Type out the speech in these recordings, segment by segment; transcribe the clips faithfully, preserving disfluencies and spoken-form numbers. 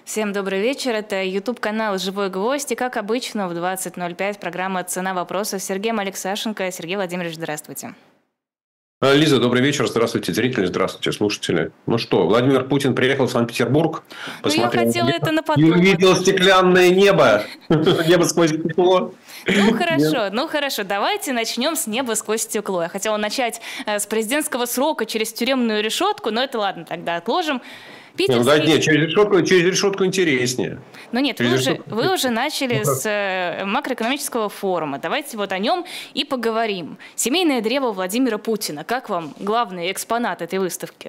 Всем добрый вечер. Это YouTube-канал «Живой гвоздь». И, как обычно, в двадцать ноль пять программа «Цена вопроса» с Сергеем Алексашенко. Сергей Владимирович, здравствуйте. Лиза, добрый вечер. Здравствуйте, зрители, здравствуйте, слушатели. Ну что, Владимир Путин приехал в Санкт-Петербург, посмотрел, ну, я хотела это на потом, и увидел стеклянное небо, небо сквозь стекло. Ну хорошо, ну хорошо, давайте начнем с неба сквозь стекло. Я хотела начать с президентского срока через тюремную решетку, но это ладно, тогда отложим. Питерский... Ну, да, нет, через решетку, через решетку интереснее. Ну нет, вы уже, вы уже начали с макроэкономического форума. Давайте вот о нем и поговорим. Семейное древо Владимира Путина. Как вам главный экспонат этой выставки?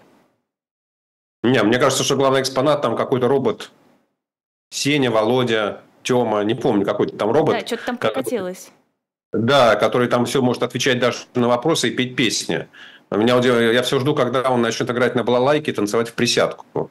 Не, мне кажется, что главный экспонат там какой-то робот. Сеня, Володя, Тёма, не помню, какой-то там робот. Да, что-то там прокатилось. Да, который там все может отвечать даже на вопросы и петь песни. Меня удивляет, я все жду, когда он начнет играть на балалайке и танцевать в присядку.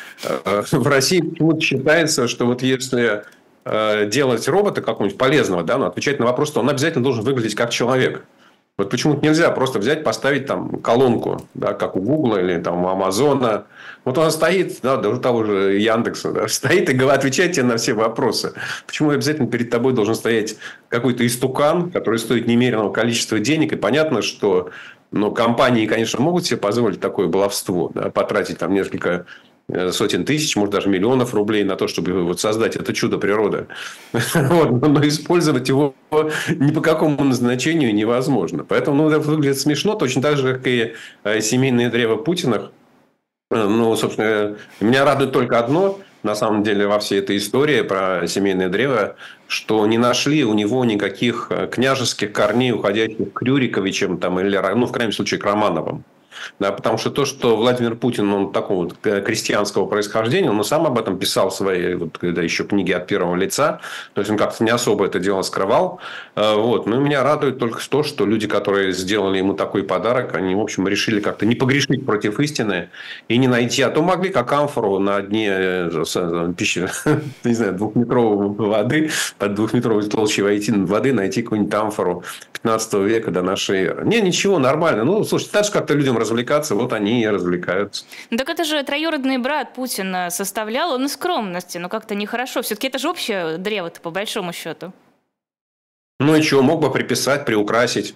В России почему-то считается, что вот если делать робота какого-нибудь полезного, да, но отвечать на вопрос, то он обязательно должен выглядеть как человек. Вот почему-то нельзя просто взять, поставить там колонку, да, как у Гугла или там у Амазона. Вот он стоит, да, даже того же Яндекса, да, стоит и отвечает тебе на все вопросы. Почему обязательно перед тобой должен стоять какой-то истукан, который стоит немеренного количества денег? И понятно, что ну, компании, конечно, могут себе позволить такое баловство, да, потратить там несколько сотен тысяч, может, даже миллионов рублей на то, чтобы вот создать это чудо природы. Вот. Но использовать его ни по какому назначению невозможно. Поэтому ну, это выглядит смешно, точно так же, как и семейное древо Путиных. Ну, собственно, меня радует только одно, на самом деле, во всей этой истории про семейное древо, что не нашли у него никаких княжеских корней, уходящих к Рюриковичам там, или, ну, в крайнем случае, к Романовым. Да, потому что то, что Владимир Путин, он такого вот крестьянского происхождения, он сам об этом писал в своей вот, когда еще книге от первого лица. То есть он как-то не особо это дело скрывал. Вот. Но меня радует только то, что люди, которые сделали ему такой подарок, они, в общем, решили как-то не погрешить против истины и не найти. А то могли, как амфору на дне пищи, не знаю, двухметровой воды, под двухметровой толщей воды найти какую-нибудь амфору пятнадцатого века до нашей эры. Не, ничего, нормально. Ну, слушай, так же как-то людям развлекаться, вот они и развлекаются. Ну, так это же троюродный брат Путина составлял, он из скромности, но как-то нехорошо. Все-таки это же общее древо-то, по большому счету. Ну и чего, мог бы приписать, приукрасить.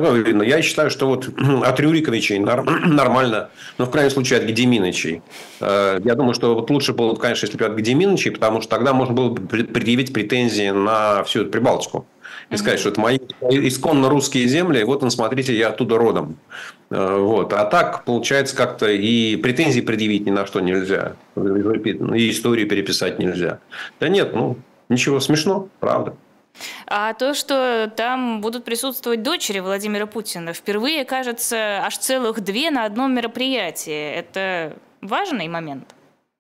Я считаю, что вот от Рюриковичей нормально, но в крайнем случае от Гедеминовичей. Я думаю, что вот лучше было, конечно, если бы от Гедеминовичей, потому что тогда можно было бы предъявить претензии на всю эту Прибалтику. И сказать, что это мои исконно русские земли, и вот, смотрите, я оттуда родом. Вот. А так, получается, как-то и претензий предъявить ни на что нельзя. И историю переписать нельзя. Да нет, ну, ничего, смешно, правда. А то, что там будут присутствовать дочери Владимира Путина, впервые, кажется, аж целых две на одном мероприятии. Это важный момент?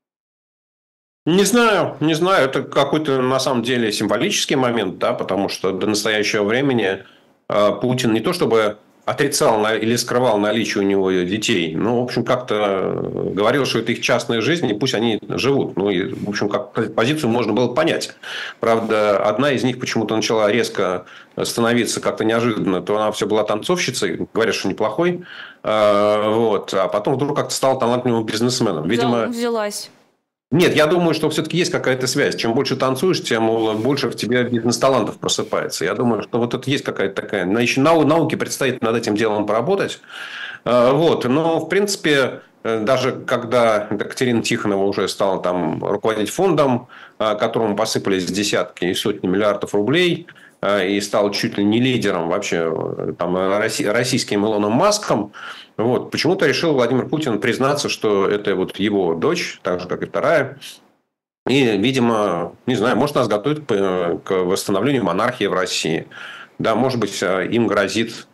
Не знаю, не знаю. Это какой-то, на самом деле, символический момент, да, потому что до настоящего времени Путин не то чтобы отрицал или скрывал наличие у него детей, но, в общем, как-то говорил, что это их частная жизнь, и пусть они живут. Ну, и, в общем, как позицию можно было понять. Правда, одна из них почему-то начала резко становиться как-то неожиданно, то она все была танцовщицей, говорят, что неплохой, вот, а потом вдруг как-то стала талантливым бизнесменом. Видимо, взялась. Нет, я думаю, что все-таки есть какая-то связь. Чем больше танцуешь, тем больше в тебе бизнес-талантов просыпается. Я думаю, что вот это есть какая-то такая... Еще науке предстоит над этим делом поработать. Вот. Но, в принципе, даже когда Екатерина Тихонова уже стала там руководить фондом, которому посыпались десятки и сотни миллиардов рублей, и стал чуть ли не лидером вообще там, российским Илоном Маском, вот, почему-то решил Владимир Путин признаться, что это вот его дочь, так же, как и вторая. И, видимо, не знаю, может, нас готовят к восстановлению монархии в России. Да, может быть, им грозит,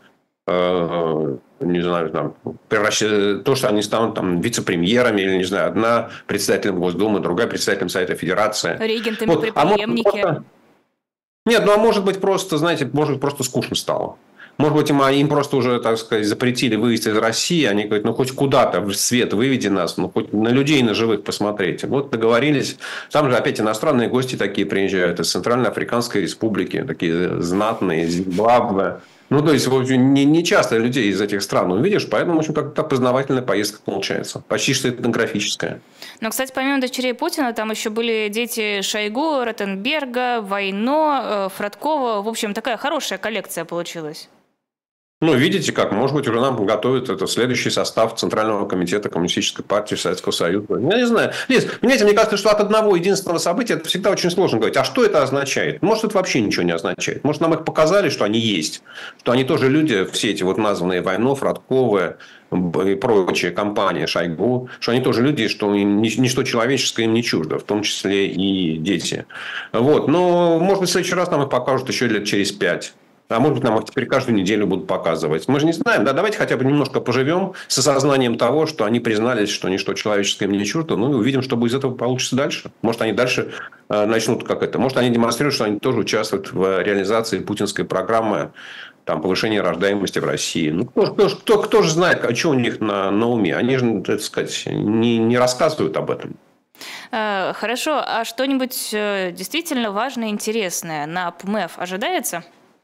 не знаю, там, то, что они станут там, вице-премьерами, или, не знаю, одна председателем Госдумы, другая председателем Совета Федерации. Регентами вот. при преемнике. А Нет, ну, а может быть, просто, знаете, может быть, просто скучно стало. Может быть, им, им просто уже, так сказать, запретили выезд из России. Они говорят, ну, хоть куда-то в свет выведи нас, ну, хоть на людей, на живых посмотреть. Вот договорились. Там же опять иностранные гости такие приезжают из Центральноафриканской Республики. Такие знатные, Зимбабве. Ну, то есть, в общем, не, не часто людей из этих стран увидишь, поэтому, в общем, как-то познавательная поездка получается. Почти что этнографическая. Но, кстати, помимо дочерей Путина, там еще были дети Шойгу, Ротенберга, Войно, Фродкова. В общем, такая хорошая коллекция получилась. Ну, видите как, может быть, уже нам готовят это следующий состав Центрального комитета Коммунистической партии Советского Союза. Я не знаю. Лиз, понимаете, мне кажется, что от одного единственного события это всегда очень сложно говорить. А что это означает? Может, это вообще ничего не означает. Может, нам их показали, что они есть. Что они тоже люди, все эти вот названные Войно, Фродковы и прочие компании, Шойгу, что они тоже люди, что ничто человеческое им не чуждо, в том числе и дети. Вот. Но, может быть, в следующий раз нам их покажут еще лет через пять. А может быть, нам их теперь каждую неделю будут показывать. Мы же не знаем. Да, давайте хотя бы немножко поживем с осознанием того, что они признались, что ничто человеческое им не чуждо. Ну, и увидим, что из этого получится дальше. Может, они дальше э, начнут как это. Может, они демонстрируют, что они тоже участвуют в реализации путинской программы там, повышения рождаемости в России. Ну, кто, кто, кто, кто же знает, что у них на, на уме. Они же, так сказать, не, не рассказывают об этом. Хорошо. А что-нибудь действительно важное и интересное на ПМЭФ ожидается?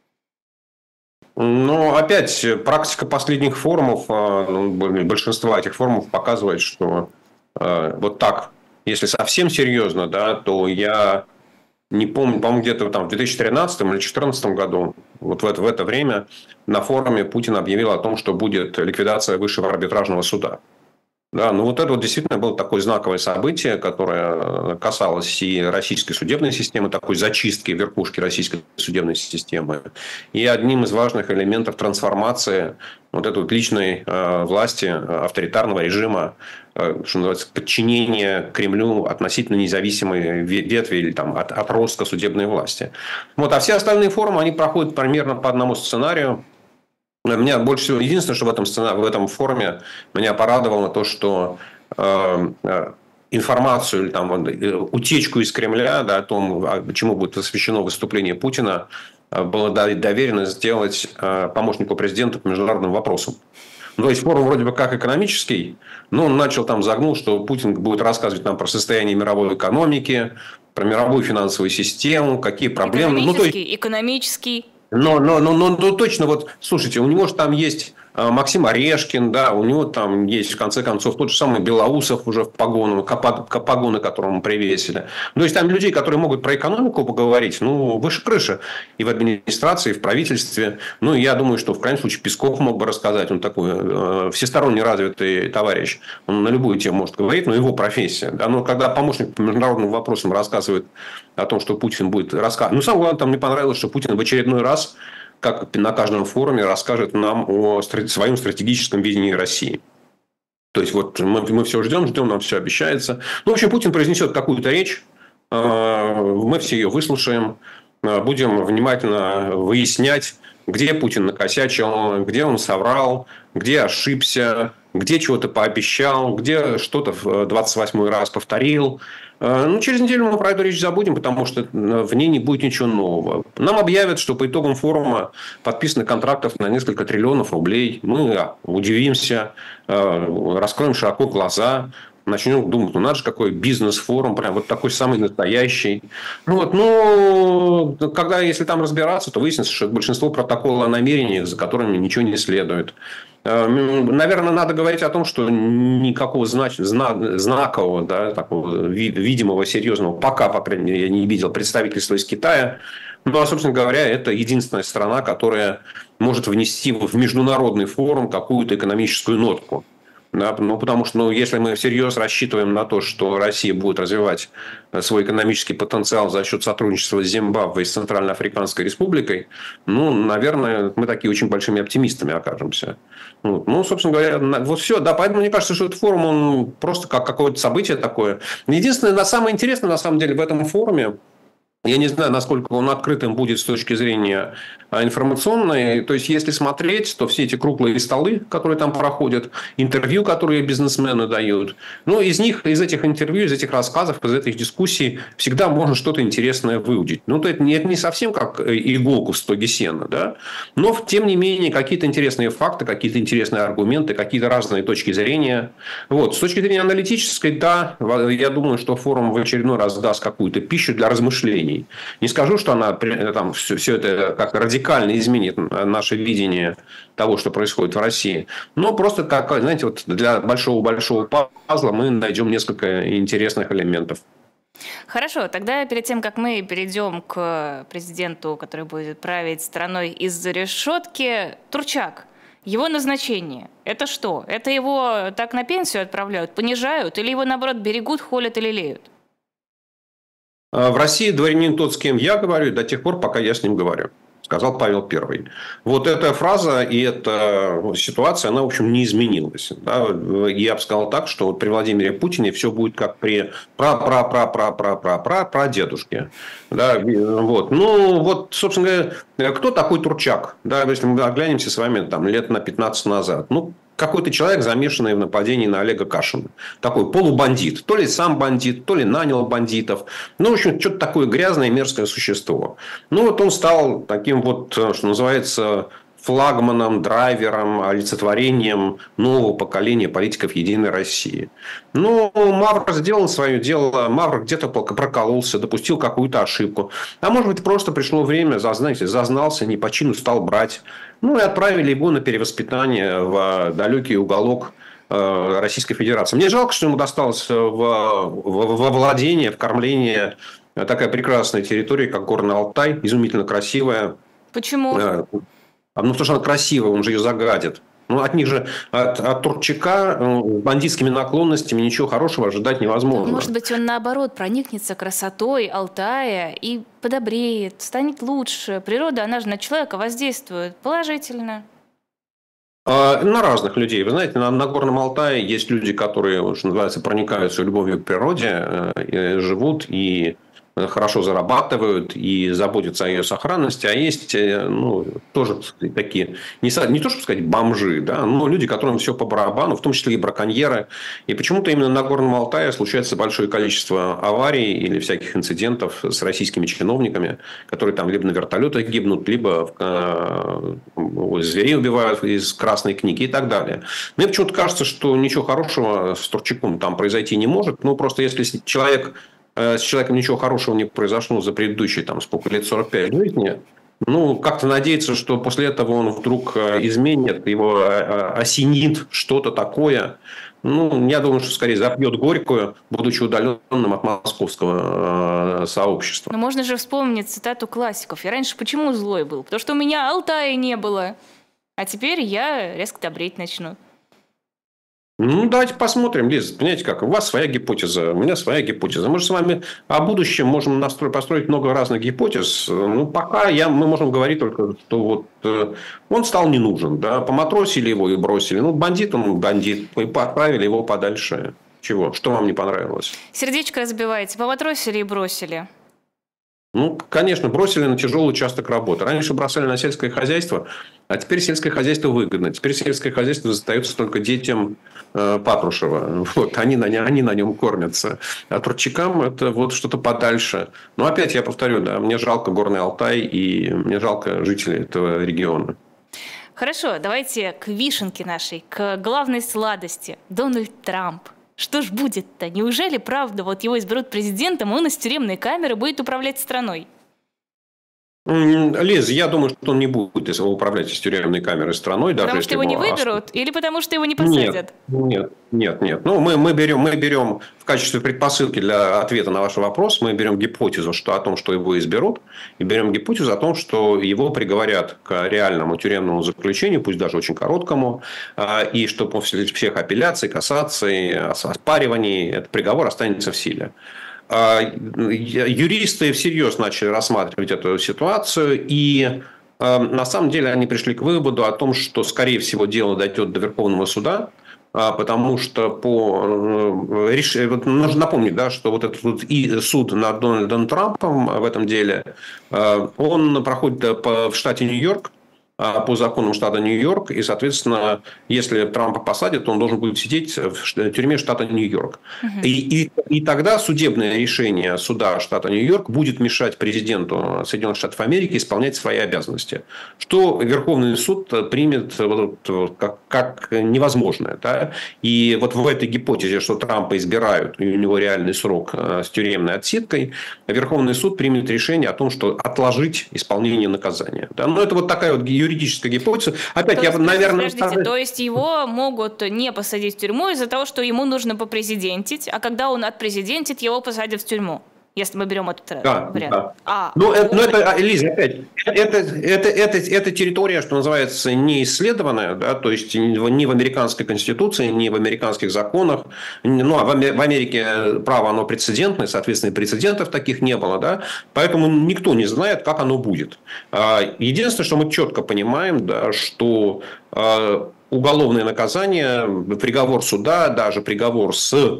Ну, опять, практика последних форумов, ну, большинства этих форумов показывает, что э, вот так, если совсем серьезно, да, то я не помню, по-моему, где-то там в две тысячи тринадцатом или две тысячи четырнадцатом году, вот в это, в это время на форуме Путин объявил о том, что будет ликвидация Высшего арбитражного суда. Да, ну вот это вот действительно было такое знаковое событие, которое касалось и российской судебной системы, такой зачистки верхушки российской судебной системы. И одним из важных элементов трансформации вот этой вот личной э, власти, авторитарного режима, э, что называется, подчинения Кремлю относительно независимой ветви или там, от, отростка судебной власти. Вот, а все остальные форумы, они проходят примерно по одному сценарию. Меня больше всего, единственное, что в этом сценарии, в этом форуме меня порадовало то, что э, информацию или там, утечку из Кремля, да, о том, чему будет посвящено выступление Путина, было доверено сделать э, помощнику президента по международным вопросам. Ну, то есть форум вроде бы как экономический, но он начал там загнул, что Путин будет рассказывать нам про состояние мировой экономики, про мировую финансовую систему, какие проблемы. Экономический, ну, то есть... экономический. Но, но, но, но, но точно, вот, слушайте, у него же там есть Максим Орешкин, да, у него там есть, в конце концов, тот же самый Белоусов уже в погону, погоны, которому привесили. То есть, там людей, которые могут про экономику поговорить, ну, выше крыши. И в администрации, и в правительстве. Ну, я думаю, что, в крайнем случае, Песков мог бы рассказать. Он такой э, всесторонне развитый товарищ. Он на любую тему может говорить, но его профессия. Да? Но когда помощник по международным вопросам рассказывает о том, что Путин будет рассказывать. Ну, самое главное, там мне понравилось, что Путин в очередной раз, как на каждом форуме, расскажет нам о своем стратегическом видении России. То есть, вот мы, мы все ждем, ждем, нам все обещается. Ну, в общем, Путин произнесет какую-то речь, мы все ее выслушаем, будем внимательно выяснять, где Путин накосячил, где он соврал, где ошибся, где чего-то пообещал, где что-то в двадцать восьмой раз повторил. Ну, через неделю мы про эту речь забудем, потому что в ней не будет ничего нового. Нам объявят, что по итогам форума подписаны контрактов на несколько триллионов рублей. Мы удивимся, раскроем широко глаза, начнем думать, ну надо же, какой бизнес-форум, прям вот такой самый настоящий. Ну, вот, ну, когда, если там разбираться, то выяснится, что большинство протоколов о намерениях, за которыми ничего не следует. Наверное, надо говорить о том, что никакого знач... знакового, да, такого видимого, серьезного, пока, по крайней мере, я не видел представительства из Китая. Ну, а, собственно говоря, это единственная страна, которая может внести в международный форум какую-то экономическую нотку. Да, ну, потому что, ну, если мы всерьез рассчитываем на то, что Россия будет развивать свой экономический потенциал за счет сотрудничества с Зимбабве и с Центральноафриканской Республикой, ну, наверное, мы такие очень большими оптимистами окажемся. Вот. Ну, собственно говоря, вот все. Да, поэтому мне кажется, что этот форум, он просто как какое-то событие такое. Единственное, самое интересное, на самом деле, в этом форуме, я не знаю, насколько он открытым будет с точки зрения информационной. То есть, если смотреть, то все эти круглые столы, которые там проходят, интервью, которые бизнесмены дают, ну, из них, из этих интервью, из этих рассказов, из этих дискуссий всегда можно что-то интересное выудить. Ну, то это не, это не совсем как иголку в стоге сена, да? Но, тем не менее, какие-то интересные факты, какие-то интересные аргументы, какие-то разные точки зрения. Вот. С точки зрения аналитической, да, я думаю, что форум в очередной раз даст какую-то пищу для размышлений. ней. Не скажу, что она там, все, все это как радикально изменит наше видение того, что происходит в России. Но просто, как, знаете, вот для большого-большого пазла мы найдем несколько интересных элементов. Хорошо, тогда перед тем, как мы перейдем к президенту, который будет править страной из-за решетки, Турчак. Его назначение – это что? Это его так на пенсию отправляют, понижают, или его, наоборот, берегут, холят или леют? В России дворянин тот, с кем я говорю, до тех пор, пока я с ним говорю. Сказал Павел Первый. Вот эта фраза и эта ситуация, она, в общем, не изменилась. Да? Я бы сказал так, что вот при Владимире Путине все будет как при пра-пра-пра-пра-пра-пра-пра-дедушке. Да? Вот. Ну, вот, собственно говоря, кто такой Турчак? Да? Если мы оглянемся с вами там, лет на пятнадцать назад. Ну, какой-то человек, замешанный в нападении на Олега Кашина. Такой полубандит. То ли сам бандит, то ли нанял бандитов. Ну, в общем, что-то такое грязное, мерзкое существо. Ну, вот он стал таким вот, что называется, флагманом, драйвером, олицетворением нового поколения политиков «Единой России». Ну, Мавр сделал свое дело. Мавр где-то прокололся, допустил какую-то ошибку. А может быть, просто пришло время, знаете, зазнался, не по чину стал брать. Ну, и отправили его на перевоспитание в далекий уголок Российской Федерации. Мне жалко, что ему досталось во владение, в кормление такая прекрасная территория, как Горный Алтай, изумительно красивая. Почему? Ну, потому что она красивая, он же ее загадит. Ну, от них же, от, от Турчака с бандитскими наклонностями ничего хорошего ожидать невозможно. Может быть, он, наоборот, проникнется красотой Алтая и подобреет, станет лучше. Природа, она же на человека воздействует положительно. На разных людей. Вы знаете, на, на Горном Алтае есть люди, которые, что называется, проникаются любовью к природе, и живут и хорошо зарабатывают и заботятся о ее сохранности, а есть, ну, тоже такие, не, не то, чтобы сказать, бомжи, да, но люди, которым все по барабану, в том числе и браконьеры. И почему-то именно на Горном Алтае случается большое количество аварий или всяких инцидентов с российскими чиновниками, которые там либо на вертолетах гибнут, либо в... зверей убивают из Красной книги и так далее. Мне почему-то кажется, что ничего хорошего с Турчаком там произойти не может. Ну, просто если человек... с человеком ничего хорошего не произошло за предыдущие, там, сколько лет, сорок пять жизни, ну, как-то надеяться, что после этого он вдруг изменит, его осенит что-то такое. Ну, я думаю, что скорее запьет горькую, будучи удаленным от московского сообщества. Но можно же вспомнить цитату классиков. Я раньше почему злой был? Потому что у меня Алтая не было. А теперь я резко добреть начну. Ну, давайте посмотрим, Лиз. Понимаете как? У вас своя гипотеза, у меня своя гипотеза. Мы же с вами о будущем можем настроить, построить много разных гипотез. Ну, пока я, мы можем говорить только, что вот э, он стал не нужен. Да? Поматросили его и бросили. Ну, бандит он бандит. И отправили его подальше. Чего? Что вам не понравилось? Сердечко разбиваете. Поматросили и бросили. Ну, конечно, бросили на тяжелый участок работы. Раньше бросали на сельское хозяйство, а теперь сельское хозяйство выгодно. Теперь сельское хозяйство остается только детям э, Патрушева. Вот, они, на, они на нем кормятся. А Турчакам это вот что-то подальше. Но опять я повторю, да, мне жалко Горный Алтай и мне жалко жителей этого региона. Хорошо, давайте к вишенке нашей, к главной сладости. Дональд Трамп. Что ж будет-то? Неужели, правда, вот его изберут президентом, он из тюремной камеры будет управлять страной? Лиз, я думаю, что он не будет управлять из тюремной камеры страной. Даже потому если что его не выберут? Или потому что его не посадят? Нет, нет, нет. Ну, мы, мы, берем, мы берем в качестве предпосылки для ответа на ваш вопрос, мы берем гипотезу что, о том, что его изберут, и берем гипотезу о том, что его приговорят к реальному тюремному заключению, пусть даже очень короткому, и что после всех апелляций, кассаций, оспариваний этот приговор останется в силе. Юристы всерьез начали рассматривать эту ситуацию, и на самом деле они пришли к выводу о том, что, скорее всего, дело дойдет до Верховного суда, потому что по... нужно напомнить, да, что вот этот и суд над Дональдом Трампом в этом деле, он проходит в штате Нью-Йорк, по законам штата Нью-Йорк, и, соответственно, если Трампа посадят, то он должен будет сидеть в тюрьме штата Нью-Йорк. Угу. И, и, и тогда судебное решение суда штата Нью-Йорк будет мешать президенту Соединенных Штатов Америки исполнять свои обязанности, что Верховный суд примет вот, как, как невозможное. Да? И вот в этой гипотезе, что Трампа избирают, и у него реальный срок с тюремной отсидкой, Верховный суд примет решение о том, что отложить исполнение наказания. Да? Но это вот такая вот юридическая гипотеза. Опять, то я, есть, наверное... Подождите, то есть его могут не посадить в тюрьму из-за того, что ему нужно попрезидентить, а когда он отпрезидентит, его посадят в тюрьму? Если мы берем этот да, вариант. Да. А, ну, это, ну, это, Лиза, опять, это, это, это, это территория, что называется, не исследованная, да, то есть ни в американской конституции, ни в американских законах. Ну, а в Америке право, оно прецедентное, соответственно, прецедентов таких не было, да, поэтому никто не знает, как оно будет. Единственное, что мы четко понимаем, да, что уголовное наказание, приговор суда, даже приговор с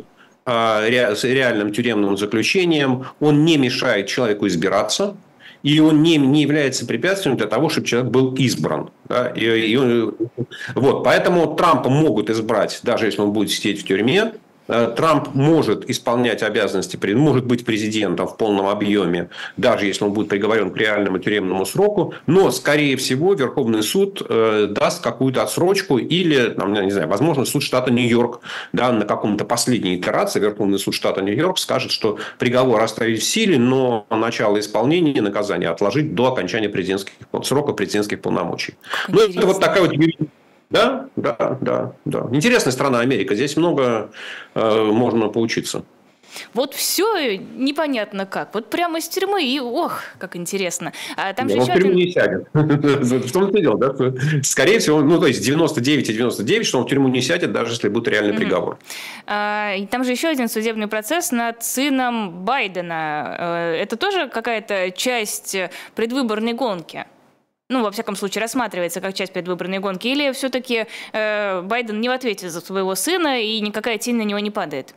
с реальным тюремным заключением, он не мешает человеку избираться, и он не, не является препятствием для того, чтобы человек был избран. Да? И, и, вот, поэтому Трампа могут избрать, даже если он будет сидеть в тюрьме. Трамп может исполнять обязанности, может быть президентом в полном объеме, даже если он будет приговорен к реальному тюремному сроку, но, скорее всего, Верховный суд э, даст какую-то отсрочку или, там, не знаю, возможно, суд штата Нью-Йорк, да, на каком-то последней итерации Верховный суд штата Нью-Йорк скажет, что приговор оставить в силе, но начало исполнения наказания отложить до окончания президентских, срока президентских полномочий. Ну, это вот такая вот... Да, да, да, да. Интересная страна Америка. Здесь много э, можно поучиться. Вот все непонятно как. Вот прямо из тюрьмы, и ох, как интересно. А там да, же он еще в тюрьму один... не сядет. В том-то и дело, да? Скорее всего, ну, то есть девяносто девять и девяносто девять, что он в тюрьму не сядет, даже если будет реальный приговор. Там же еще один судебный процесс над сыном Байдена. Это тоже какая-то часть предвыборной гонки? Ну, во всяком случае, рассматривается как часть предвыборной гонки, или все-таки э, Байден не в ответе за своего сына, и никакая тень на него не падает?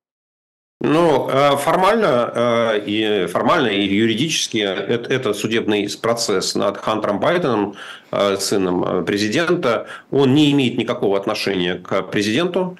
Ну, формально и, формально и юридически это, это судебный процесс над Хантером Байденом, сыном президента, он не имеет никакого отношения к президенту.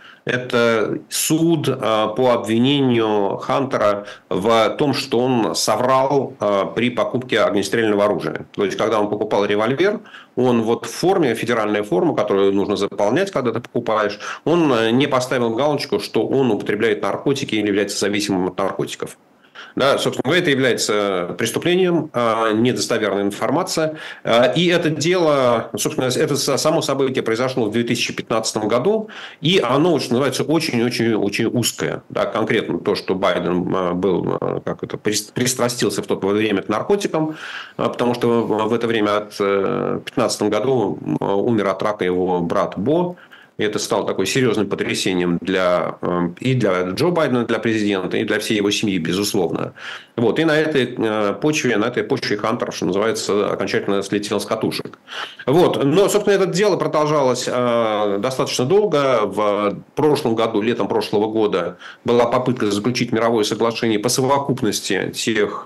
Это суд по обвинению Хантера в том, что он соврал при покупке огнестрельного оружия. То есть, когда он покупал револьвер, он вот в форме, федеральная форма, которую нужно заполнять, когда ты покупаешь, он не поставил галочку, что он употребляет наркотики или является зависимым от наркотиков. Да, собственно говоря, это является преступлением, недостоверная информация. И это дело, собственно, это само событие произошло в две тысячи пятнадцатом году, и оно, что называется, очень-очень-очень узкое. Да, конкретно то, что Байден был, как это, пристрастился в то время к наркотикам, потому что в это время, в две тысячи пятнадцатом году, умер от рака его брат Бо. И это стало такой серьезным потрясением для, и для Джо Байдена, для президента, и для всей его семьи, безусловно. Вот. И на этой почве, на этой почве Хантер, что называется, окончательно слетел с катушек. Вот. Но, собственно, это дело продолжалось достаточно долго. В прошлом году, летом прошлого года, была попытка заключить мировое соглашение по совокупности тех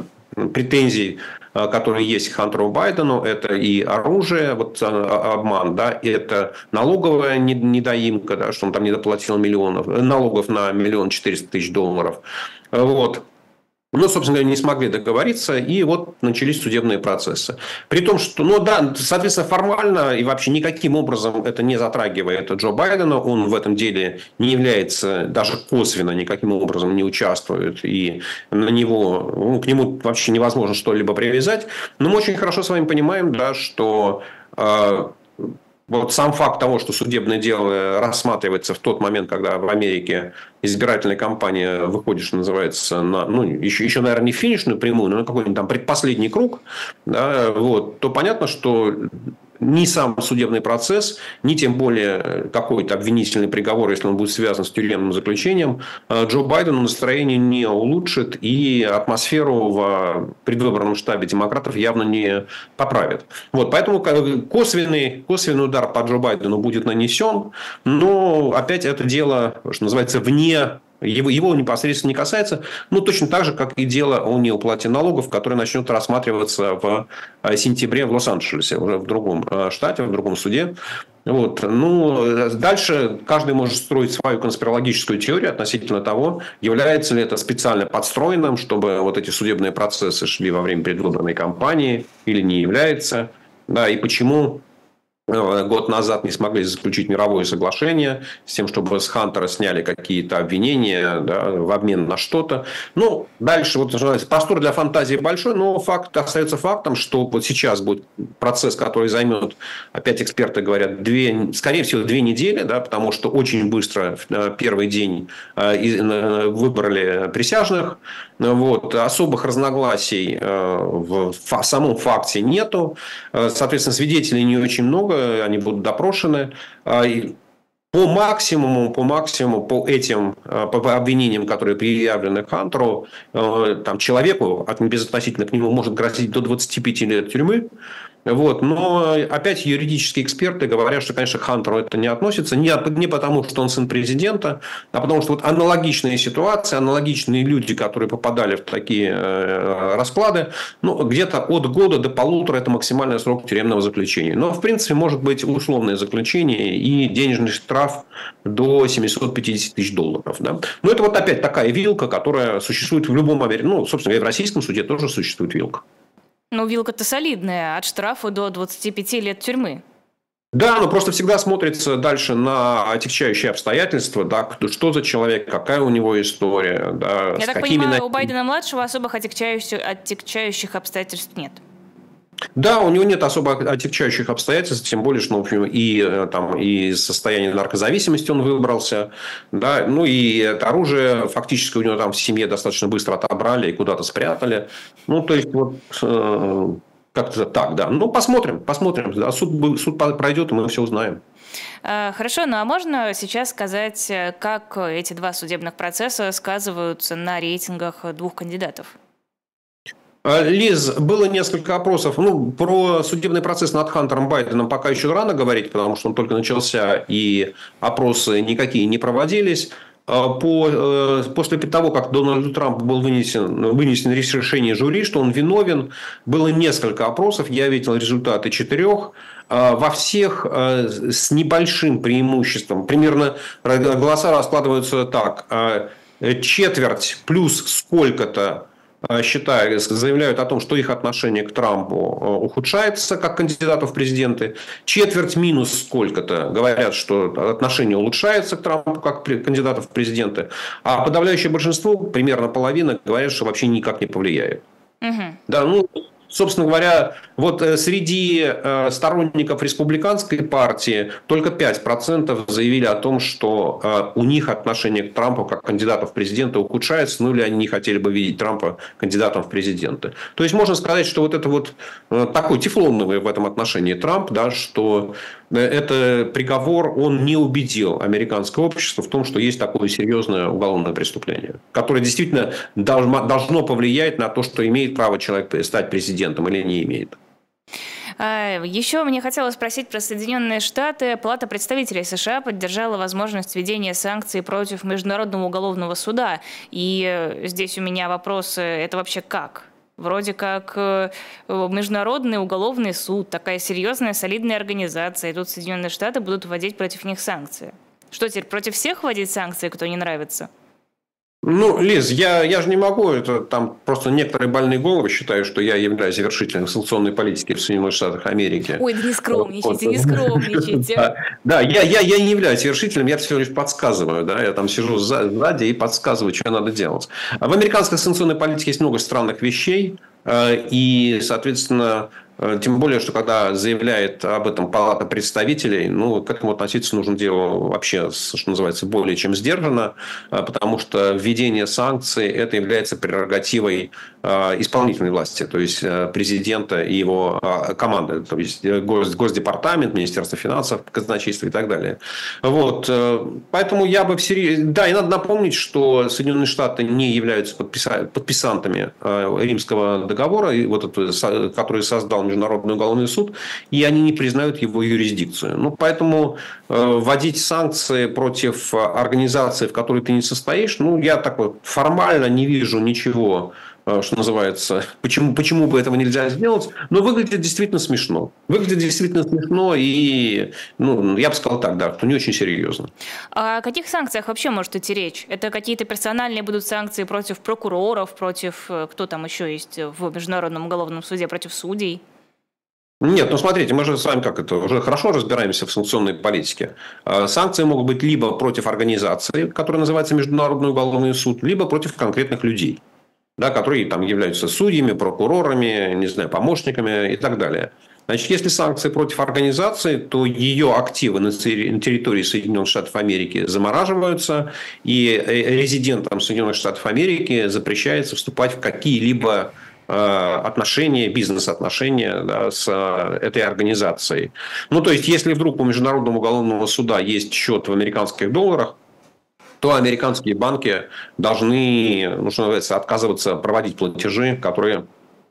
претензий, которые есть к Хантеру Байдену. Это и оружие, вот обман, да, и это налоговая недоимка, да, что он там недоплатил миллионов, налогов на миллион четыреста тысяч долларов. Вот. Ну, собственно говоря, не смогли договориться, и вот начались судебные процессы. При том, что, ну да, соответственно, формально и вообще никаким образом это не затрагивает Джо Байдена, он в этом деле не является, даже косвенно никаким образом не участвует, и на него, ну, к нему вообще невозможно что-либо привязать. Но мы очень хорошо с вами понимаем, да, что... Э, Вот сам факт того, что судебное дело рассматривается в тот момент, когда в Америке избирательная кампания выходит, что называется, на, ну, еще, еще, наверное, не в финишную прямую, но на какой-нибудь там предпоследний круг, да, вот, то понятно, что ни сам судебный процесс, ни тем более какой-то обвинительный приговор, если он будет связан с тюремным заключением, Джо Байдену настроение не улучшит и атмосферу в предвыборном штабе демократов явно не поправит. Вот, поэтому косвенный, косвенный удар по Джо Байдену будет нанесен, но опять это дело, что называется, вне Его, его непосредственно не касается, ну, точно так же, как и дело о неуплате налогов, которое начнет рассматриваться в сентябре в Лос-Анджелесе, уже в другом штате, в другом суде. Вот. Ну, дальше каждый может строить свою конспирологическую теорию относительно того, является ли это специально подстроенным, чтобы вот эти судебные процессы шли во время предвыборной кампании, или не является, да, и почему год назад не смогли заключить мировое соглашение с тем, чтобы с Хантера сняли какие-то обвинения, да, в обмен на что-то. Ну, дальше, вот, простор для фантазии большой, но факт остается фактом, что вот сейчас будет процесс, который займет, опять эксперты говорят, две, скорее всего, две недели, да, потому что очень быстро в первый день выбрали присяжных. Вот. Особых разногласий в самом факте нету. Соответственно, свидетелей не очень много, они будут допрошены. По максимуму, по максимуму, по этим по обвинениям, которые предъявлены Хантеру, там, человеку, безотносительно к нему, может грозить до двадцати пяти лет тюрьмы. Вот. Но опять юридические эксперты говорят, что, конечно, к Хантеру это не относится. Не, не потому, что он сын президента, а потому что вот аналогичные ситуации, аналогичные люди, которые попадали в такие э, расклады, ну, где-то от года до полутора – это максимальный срок тюремного заключения. Но, в принципе, может быть условное заключение и денежный штраф до семисот пятидесяти тысяч долларов. Да? Но это вот опять такая вилка, которая существует в любом американском, ну, собственно, и в российском суде тоже существует вилка. Ну, вилка-то солидная, от штрафа до двадцати пяти лет тюрьмы. Да, но просто всегда смотрится дальше на отягчающие обстоятельства, да, что за человек, какая у него история. Да, Я так какими... понимаю, у Байдена-младшего особых отягчающих, отягчающих обстоятельств нет. Да, у него нет особо отягчающих обстоятельств, тем более, что, в общем, и, там, и из состояния наркозависимости он выбрался, да, ну и это оружие фактически у него там в семье достаточно быстро отобрали и куда-то спрятали. Ну, то есть, вот э, как-то так, да. Ну, посмотрим, посмотрим. Да. Суд, суд пройдет, и мы все узнаем. Хорошо, ну а можно сейчас сказать, как эти два судебных процесса сказываются на рейтингах двух кандидатов? Лиз, было несколько опросов. Ну, про судебный процесс над Хантером Байденом пока еще рано говорить, потому что он только начался, и опросы никакие не проводились. По, после того, как Дональду Трампу был вынесен, вынесен решение жюри, что он виновен, было несколько опросов, я видел результаты четырех. Во всех с небольшим преимуществом. Примерно голоса раскладываются так. Четверть плюс сколько-то считают, заявляют о том, что их отношение к Трампу ухудшается как кандидату в президенты. Четверть минус сколько-то говорят, что отношение улучшается к Трампу как кандидату в президенты. А подавляющее большинство, примерно половина, говорят, что вообще никак не повлияет. Угу. Да, ну... Собственно говоря, вот среди сторонников республиканской партии только пять процентов заявили о том, что у них отношение к Трампу как кандидату в президенты ухудшается, ну или они не хотели бы видеть Трампа кандидатом в президенты. То есть можно сказать, что вот это вот такой тефлоновый в этом отношении Трамп, да, что этот приговор, он не убедил американское общество в том, что есть такое серьезное уголовное преступление, которое действительно должно повлиять на то, что имеет право человек стать президентом или не имеет. Еще мне хотелось спросить про Соединенные Штаты. Палата представителей США поддержала возможность введения санкций против Международного уголовного суда. И здесь у меня вопрос, это вообще как? Вроде как Международный уголовный суд, такая серьезная, солидная организация, и тут Соединенные Штаты будут вводить против них санкции. Что теперь, против всех вводить санкции, кто не нравится? Ну, Лиз, я, я же не могу, это там просто некоторые больные головы считают, что я являюсь завершителем санкционной политики в Соединенных Штатах Америки. Ой, да не скромничайте, не скромничайте. Да, я, я, я не являюсь завершителем, я всего лишь подсказываю, да, я там сижу сзади и подсказываю, что надо делать. В американской санкционной политике есть много странных вещей, и, соответственно, тем более, что когда заявляет об этом Палата представителей, ну, к этому относиться нужно дело вообще, что называется, более чем сдержанно, потому что введение санкций – это является прерогативой исполнительной власти, то есть президента и его команды, то есть Госдепартамент, Министерство финансов, казначейство и так далее. Вот. Поэтому я бы всерьез... Да, и надо напомнить, что Соединенные Штаты не являются подписантами Римского договора, вот это, который создал Международный уголовный суд, и они не признают его юрисдикцию. Ну, поэтому вводить санкции против организации, в которой ты не состоишь, ну, я так вот формально не вижу ничего, что называется, почему, почему бы этого нельзя сделать, но выглядит действительно смешно. Выглядит действительно смешно и, ну, я бы сказал так, да, что не очень серьезно. А о каких санкциях вообще может идти речь? Это какие-то персональные будут санкции против прокуроров, против, кто там еще есть в Международном уголовном суде, против судей? Нет, ну смотрите, мы же с вами как это уже хорошо разбираемся в санкционной политике. Санкции могут быть либо против организации, которая называется Международный уголовный суд, либо против конкретных людей, да, которые там являются судьями, прокурорами, не знаю, помощниками и так далее. Значит, если санкции против организации, то ее активы на территории Соединенных Штатов Америки замораживаются, и резидентам Соединенных Штатов Америки запрещается вступать в какие-либо отношения, бизнес-отношения, да, с этой организацией. Ну, то есть, если вдруг у Международного уголовного суда есть счет в американских долларах, то американские банки должны, ну, что называется, отказываться проводить платежи, которые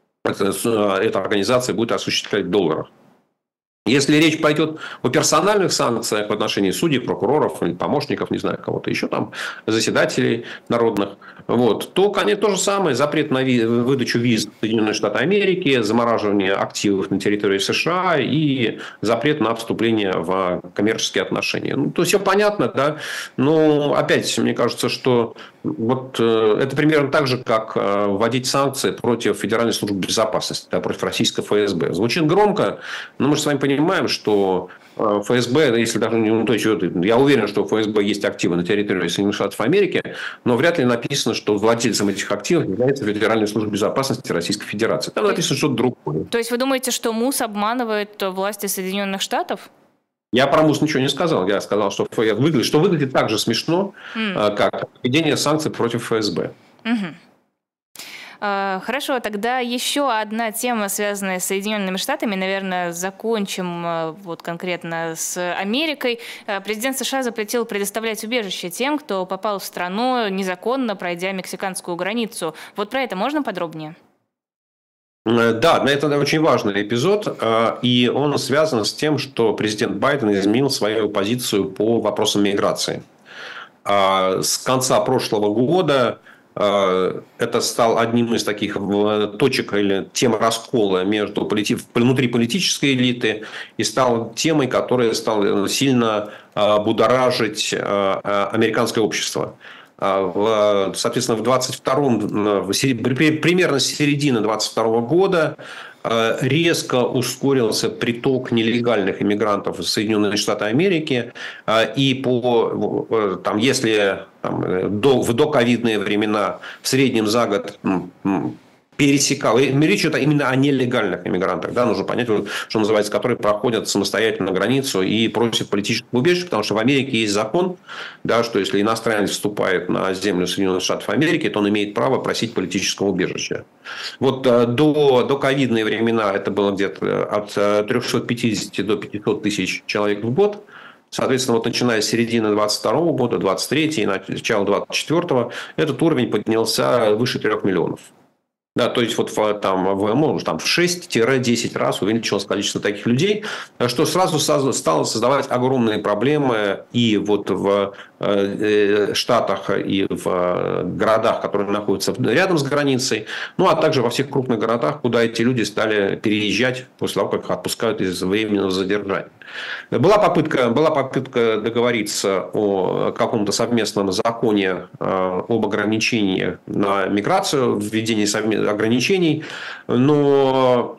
эта организация будет осуществлять в долларах. Если речь пойдет о персональных санкциях в отношении судей, прокуроров, помощников, не знаю, кого-то еще там, заседателей народных, вот, то, конечно, то же самое. Запрет на выдачу виз в Соединенные Штаты Америки, замораживание активов на территории США и запрет на вступление в коммерческие отношения. Ну, то все понятно, да. Но опять, мне кажется, что вот это примерно так же, как вводить санкции против Федеральной службы безопасности, да, против российской эф эс бэ. Звучит громко, но мы же с вами понимаем, что эф эс бэ, если даже ну, то есть, я уверен, что у эф эс бэ есть активы на территории Соединенных Штатов Америки, но вряд ли написано, что владельцем этих активов является Федеральная служба безопасности Российской Федерации. Там написано что-то другое. То есть вы думаете, что МУС обманывает власти Соединенных Штатов? Я про МУС ничего не сказал. Я сказал, что выглядит, что выглядит так же смешно, mm. как введение санкций против эф эс бэ. Mm-hmm. Хорошо, тогда еще одна тема, связанная с Соединенными Штатами. Наверное, закончим вот конкретно с Америкой. Президент США запретил предоставлять убежище тем, кто попал в страну незаконно, пройдя мексиканскую границу. Вот про это можно подробнее? Да, это очень важный эпизод, и он связан с тем, что президент Байден изменил свою позицию по вопросам миграции. С конца прошлого года это стал одним из таких точек или тем раскола между полити... внутри политической элиты и стал темой, которая стала сильно будоражить американское общество. Соответственно, в двадцать втором, примерно с середины двадцать второго года резко ускорился приток нелегальных иммигрантов в Соединенные Штаты Америки. И по, там, если там, до, в доковидные времена в среднем за год пересекал. Речь идет именно о нелегальных иммигрантах. Да, нужно понять, что называется, которые проходят самостоятельно границу и просят политического убежища, потому что в Америке есть закон, да, что если иностранец вступает на землю Соединенных Штатов Америки, то он имеет право просить политического убежища. Вот до, до ковидные времена это было где-то от трёхсот пятидесяти до пятисот тысяч человек в год. Соответственно, вот начиная с середины двадцать второго года, двадцать третьего и начала двадцать четвёртого, этот уровень поднялся выше трех миллионов. Да, то есть, вот там, в, там, в шесть-десять раз увеличилось количество таких людей, что сразу стало создавать огромные проблемы и вот в штатах, и в городах, которые находятся рядом с границей, ну, а также во всех крупных городах, куда эти люди стали переезжать после того, как их отпускают из временного задержания. Была попытка, была попытка договориться о каком-то совместном законе об ограничении на миграцию, введении совместных ограничений, но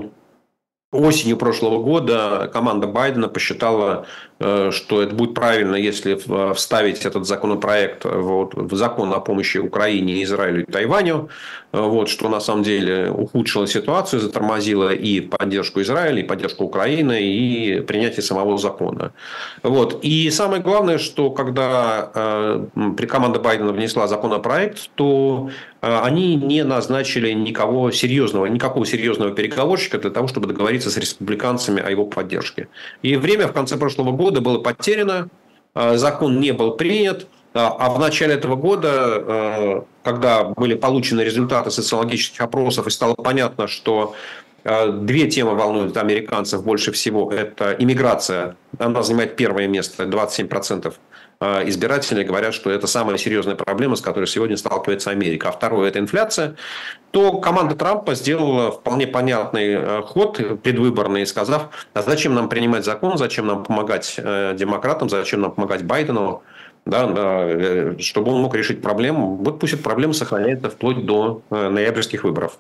осенью прошлого года команда Байдена посчитала, что это будет правильно, если вставить этот законопроект вот, в закон о помощи Украине, Израилю и Тайваню, вот, что на самом деле ухудшило ситуацию, затормозило и поддержку Израиля, и поддержку Украины, и принятие самого закона. Вот. И самое главное, что когда команда Байдена внесла законопроект, то они не назначили никого серьезного, никакого серьезного переговорщика для того, чтобы договориться с республиканцами о его поддержке. И время в конце прошлого года было потеряно, закон не был принят. А в начале этого года, когда были получены результаты социологических опросов и стало понятно, что две темы волнуют американцев больше всего, это иммиграция, она занимает первое место, двадцать семь процентов избирателей говорят, что это самая серьезная проблема, с которой сегодня сталкивается Америка. А второе – это инфляция. То команда Трампа сделала вполне понятный ход предвыборный, сказав, а зачем нам принимать закон, зачем нам помогать демократам, зачем нам помогать Байдену, да, чтобы он мог решить проблему. Вот пусть эта проблема сохраняется вплоть до ноябрьских выборов.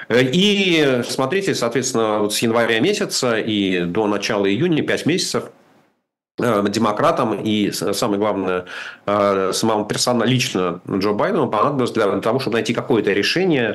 И смотрите, соответственно, вот с января месяца и до начала июня, пять месяцев, демократам и, самое главное, самому персонально, лично Джо Байдену понадобилось для того, чтобы найти какое-то решение.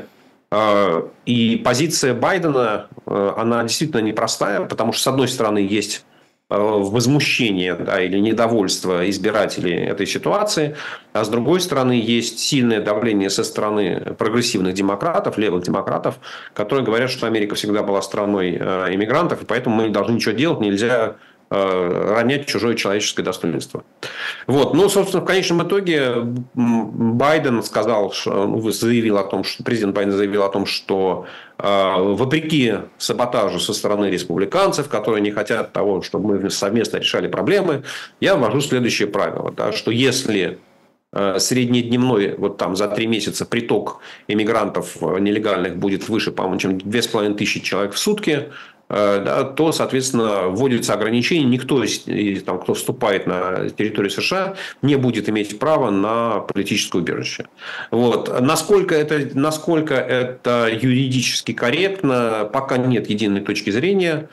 И позиция Байдена, она действительно непростая, потому что, с одной стороны, есть возмущение, да, или недовольство избирателей этой ситуации, а с другой стороны есть сильное давление со стороны прогрессивных демократов, левых демократов, которые говорят, что Америка всегда была страной иммигрантов, и поэтому мы не должны ничего делать, нельзя ронять чужое человеческое достоинство. Вот. Ну, собственно, в конечном итоге Байден сказал, заявил о том, что президент Байден заявил о том, что вопреки саботажу со стороны республиканцев, которые не хотят того, чтобы мы совместно решали проблемы, я ввожу следующее правило, да, что если среднедневной, вот там за три месяца приток иммигрантов нелегальных будет выше, по-моему, чем две с половиной тысячи человек в сутки, да, то, соответственно, вводятся ограничения. Никто, там, кто вступает на территорию США, не будет иметь права на политическое убежище. Вот. Насколько это, насколько это юридически корректно, пока нет единой точки зрения.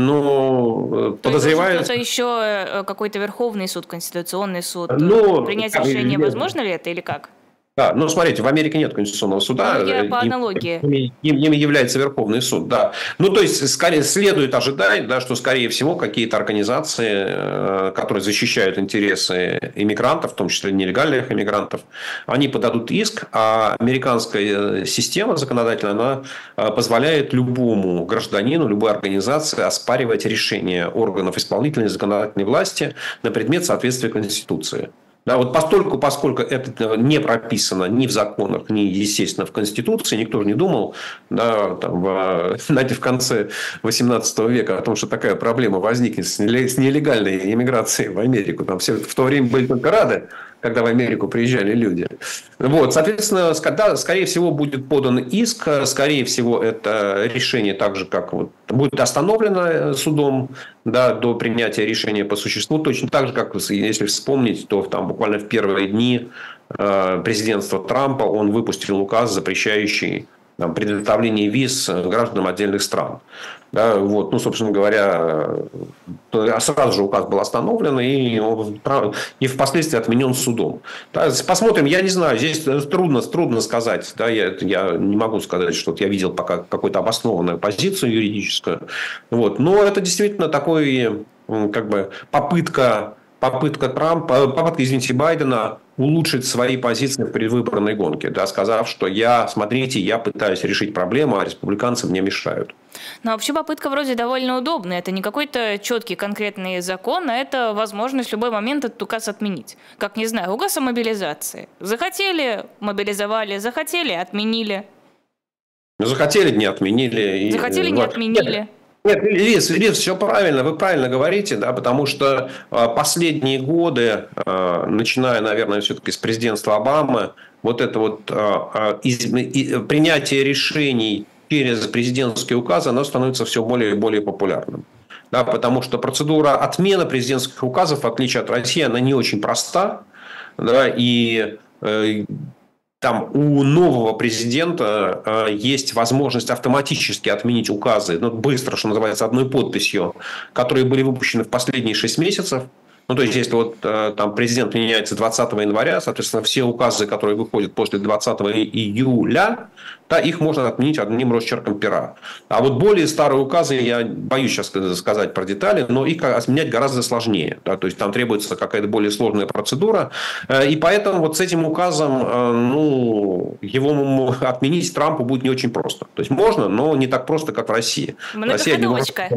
Но подозреваю... Это еще какой-то Верховный суд, Конституционный суд. Но... Принять решение, возможно ли это или как? Да, ну, смотрите, в Америке нет конституционного суда. Ну, я по аналогии. Им, им, им является Верховный суд, да. Ну, то есть, скорее, следует ожидать, да, что, скорее всего, какие-то организации, которые защищают интересы иммигрантов, в том числе нелегальных иммигрантов, они подадут иск, а американская система законодательная, она позволяет любому гражданину, любой организации оспаривать решения органов исполнительной и законодательной власти на предмет соответствия Конституции. Да, вот постольку, поскольку это не прописано ни в законах, ни, естественно, в Конституции, никто же не думал, да, там, в, знаете, в конце восемнадцатого века о том, что такая проблема возникнет с нелегальной иммиграцией в Америку. Там все в то время были только рады, когда в Америку приезжали люди. Вот, соответственно, да, скорее всего, будет подан иск, скорее всего, это решение так же, как вот, будет остановлено судом, да, до принятия решения по существу. Точно так же, как, если вспомнить, то там буквально в первые дни президентства Трампа он выпустил указ, запрещающий там, предоставление виз гражданам отдельных стран. Да, вот, ну, собственно говоря, сразу же указ был остановлен и, и впоследствии отменен судом. Да, посмотрим, я не знаю, здесь трудно, трудно сказать. Да, я, я не могу сказать, что я видел пока какую-то обоснованную позицию юридическую. Вот, но это действительно такой, как бы, попытка, попытка Трампа, попытка, извините, Байдена улучшить свои позиции в предвыборной гонке, да, сказав, что я, смотрите, я пытаюсь решить проблему, а республиканцы мне мешают. Но вообще попытка вроде довольно удобная. Это не какой-то четкий конкретный закон, а это возможность в любой момент этот указ отменить. Как, не знаю, указ о мобилизации. Захотели – мобилизовали, захотели – отменили. Захотели – не отменили. Захотели – не отменили. Нет, Лиз, Лиз, все правильно, вы правильно говорите, да, потому что последние годы, начиная, наверное, все-таки с президентства Обамы, вот это вот из, из, принятие решений через президентские указы, оно становится все более и более популярным. Да, потому что процедура отмены президентских указов, в отличие от России, она не очень проста, да, и там у нового президента э, есть возможность автоматически отменить указы, ну, быстро, что называется, одной подписью, которые были выпущены в последние шесть месяцев. Ну, то есть, если вот там президент меняется двадцатого января, соответственно, все указы, которые выходят после двадцатого июля, да, их можно отменить одним росчерком пера. А вот более старые указы, я боюсь сейчас сказать про детали, но их отменять гораздо сложнее. Да, то есть, там требуется какая-то более сложная процедура. И поэтому вот с этим указом, ну, его отменить Трампу будет не очень просто. То есть, можно, но не так просто, как в России. Многоходовочка.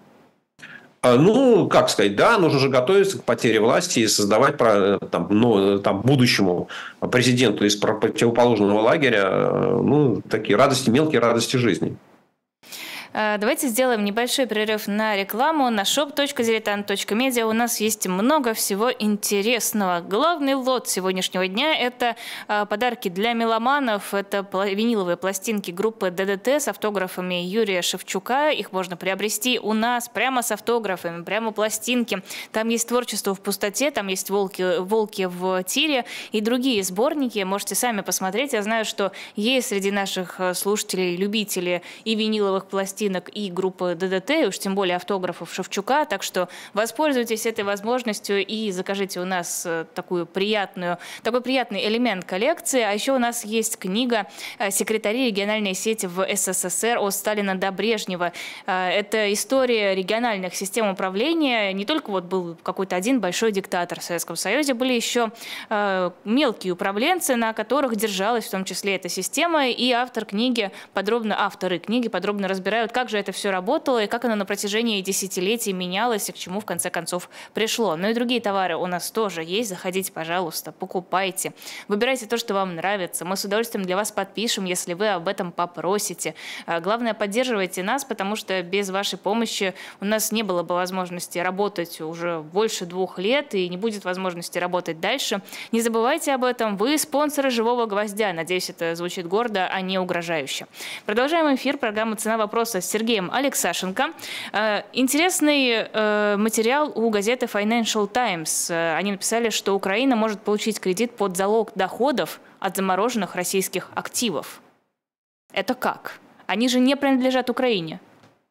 Ну, как сказать, да, нужно же готовиться к потере власти и создавать там, ну, там, будущему президенту из противоположного лагеря ну, такие радости, мелкие радости жизни. Давайте сделаем небольшой перерыв на рекламу. На shop точка diletant точка media у нас есть много всего интересного. Главный лот сегодняшнего дня – это подарки для меломанов. Это виниловые пластинки группы ДДТ с автографами Юрия Шевчука. Их можно приобрести у нас прямо с автографами, прямо пластинки. Там есть творчество в пустоте, там есть волки, волки в тире и другие сборники. Можете сами посмотреть. Я знаю, что есть среди наших слушателей любители и виниловых пластинок, и группы ДДТ, и уж тем более автографов Шевчука, так что воспользуйтесь этой возможностью и закажите у нас такую приятную, такой приятный элемент коллекции. А еще у нас есть книга «Секретари региональной сети в СССР от Сталина до Брежнева». Это история региональных систем управления. Не только вот был какой-то один большой диктатор в Советском Союзе, были еще мелкие управленцы, на которых держалась в том числе эта система, и автор книги подробно, авторы книги подробно разбирают, как же это все работало и как оно на протяжении десятилетий менялось и к чему в конце концов пришло. Ну и другие товары у нас тоже есть. Заходите, пожалуйста, покупайте. Выбирайте то, что вам нравится. Мы с удовольствием для вас подпишем, если вы об этом попросите. Главное, поддерживайте нас, потому что без вашей помощи у нас не было бы возможности работать уже больше двух лет и не будет возможности работать дальше. Не забывайте об этом. Вы спонсоры «Живого гвоздя». Надеюсь, это звучит гордо, а не угрожающе. Продолжаем эфир. Программа «Цена вопроса» с Сергеем Алексашенко. Интересный материал у газеты Financial Times. Они написали, что Украина может получить кредит под залог доходов от замороженных российских активов. Это как? Они же не принадлежат Украине.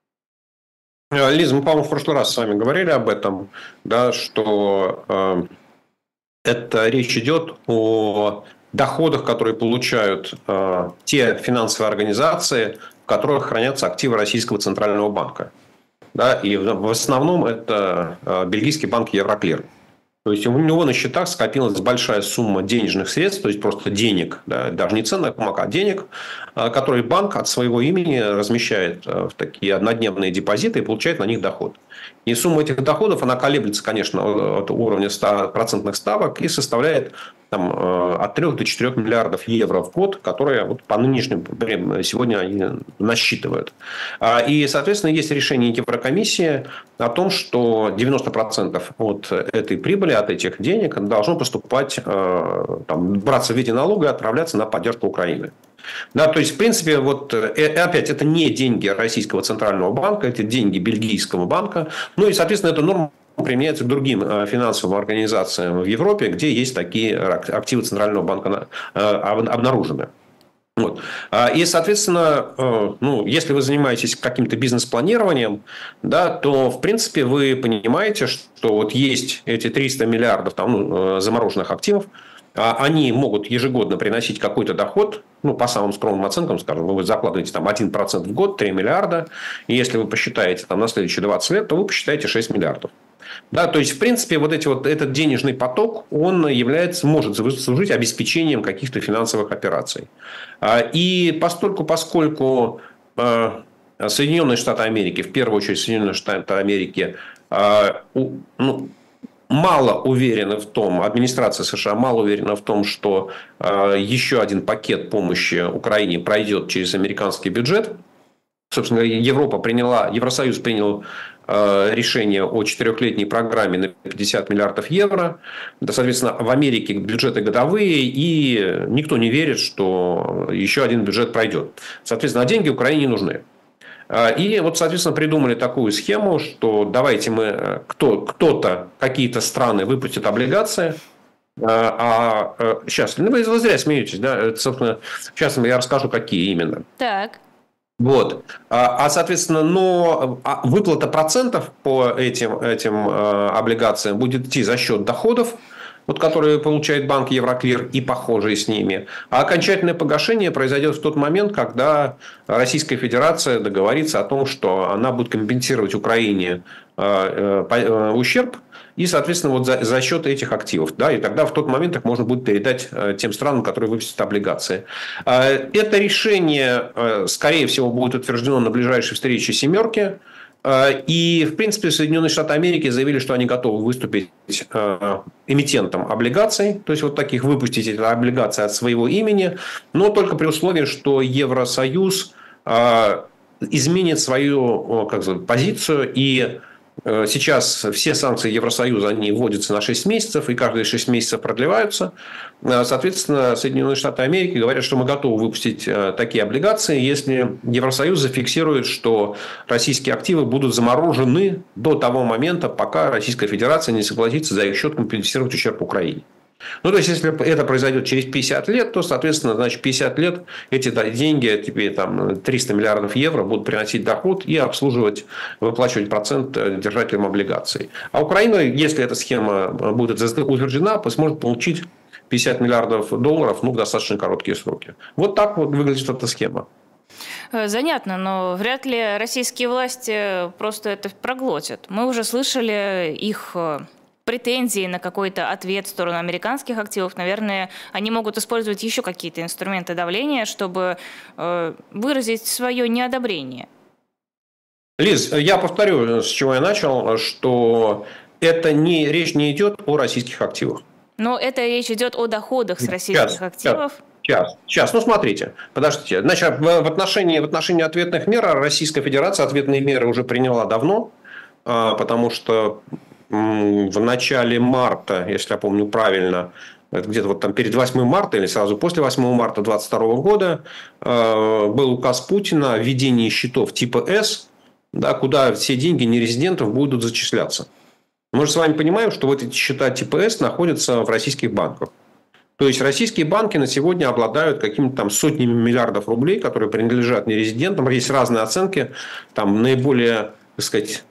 Лиза, мы, по-моему, в прошлый раз с вами говорили об этом, да, что э, это речь идет о доходах, которые получают э, те финансовые организации, в которых хранятся активы Российского Центрального банка. Да, и в основном это э, бельгийский банк Евроклир. То есть у него на счетах скопилась большая сумма денежных средств, то есть просто денег, да, даже не ценных бумаг, а денег, которые банк от своего имени размещает в такие однодневные депозиты и получает на них доход. И сумма этих доходов, она колеблется, конечно, от уровня ста процентных ставок и составляет там, от трёх до четырёх миллиардов евро в год, которые вот по нынешним сегодня они насчитывают. И, соответственно, есть решение Еврокомиссии о том, что девяносто процентов от этой прибыли, от этих денег должно поступать, там, браться в виде налога и отправляться на поддержку Украины. Да, то есть, в принципе, вот, опять, это не деньги Российского Центрального банка, это деньги Бельгийского банка. Ну и, соответственно, эта норма применяется к другим финансовым организациям в Европе, где есть такие активы Центрального банка обнаружены. Вот. И, соответственно, ну, если вы занимаетесь каким-то бизнес-планированием, да, то, в принципе, вы понимаете, что вот есть эти триста миллиардов там, ну, замороженных активов, они могут ежегодно приносить какой-то доход, ну, по самым скромным оценкам, скажем, вы закладываете там один процент в год, три миллиарда, и если вы посчитаете там, на следующие двадцать лет, то вы посчитаете шесть миллиардов. Да, то есть, в принципе, вот, эти вот этот денежный поток, он является, может служить обеспечением каких-то финансовых операций. И постольку, поскольку Соединенные Штаты Америки, в первую очередь Соединенные Штаты Америки, ну, мало уверены в том, администрация США мало уверена в том, что еще один пакет помощи Украине пройдет через американский бюджет. Собственно, Европа приняла, Евросоюз принял решение о четырехлетней программе на пятьдесят миллиардов евро. Соответственно, в Америке бюджеты годовые, и никто не верит, что еще один бюджет пройдет. Соответственно, деньги Украине нужны. И вот, соответственно, придумали такую схему, что давайте мы, кто, кто-то, какие-то страны выпустят облигации, а, сейчас, ну вы зря смеетесь, да, собственно, сейчас я расскажу, какие именно. Так. Вот. А, а, соответственно, но выплата процентов по этим, этим э, облигациям будет идти за счет доходов, вот, которые получает банк Евроклир и похожие с ними. А окончательное погашение произойдет в тот момент, когда Российская Федерация договорится о том, что она будет компенсировать Украине э, э, ущерб, и, соответственно, вот за, за счет этих активов. Да, и тогда в тот момент их можно будет передать тем странам, которые выпустят облигации. Это решение, скорее всего, будет утверждено на ближайшей встрече «семерки». И, в принципе, Соединенные Штаты Америки заявили, что они готовы выступить эмитентом облигаций, то есть вот таких выпустить эти облигации от своего имени, но только при условии, что Евросоюз изменит свою, как сказать, позицию. И сейчас все санкции Евросоюза, они вводятся на шесть месяцев, и каждые шесть месяцев продлеваются. Соответственно, Соединенные Штаты Америки говорят, что мы готовы выпустить такие облигации, если Евросоюз зафиксирует, что российские активы будут заморожены до того момента, пока Российская Федерация не согласится за их счет компенсировать ущерб Украине. Ну, то есть, если это произойдет через пятьдесят лет, то, соответственно, значит, пятьдесят лет эти деньги, теперь там триста миллиардов евро, будут приносить доход и обслуживать, выплачивать процент держателям облигаций. А Украина, если эта схема будет утверждена, сможет получить пятьдесят миллиардов долларов, ну, в достаточно короткие сроки. Вот так вот выглядит эта схема. Занятно, но вряд ли российские власти просто это проглотят. Мы уже слышали их претензии на какой-то ответ в сторону американских активов. Наверное, они могут использовать еще какие-то инструменты давления, чтобы э, выразить свое неодобрение. Лиз, я повторю, с чего я начал, что это не, речь не идет о российских активах. Но это речь идет о доходах с российских сейчас, активов. Сейчас, сейчас, ну смотрите, подождите. Значит, в отношении, в отношении ответных мер Российская Федерация ответные меры уже приняла давно, потому что в начале марта, если я помню правильно, где-то вот там перед восьмым марта или сразу после восьмого марта две тысячи двадцать второго года был указ Путина о введении счетов типа С, да, куда все деньги нерезидентов будут зачисляться. Мы же с вами понимаем, что вот эти счета типа С находятся в российских банках. То есть российские банки на сегодня обладают какими-то там сотнями миллиардов рублей, которые принадлежат нерезидентам. Есть разные оценки, там наиболее, так сказать,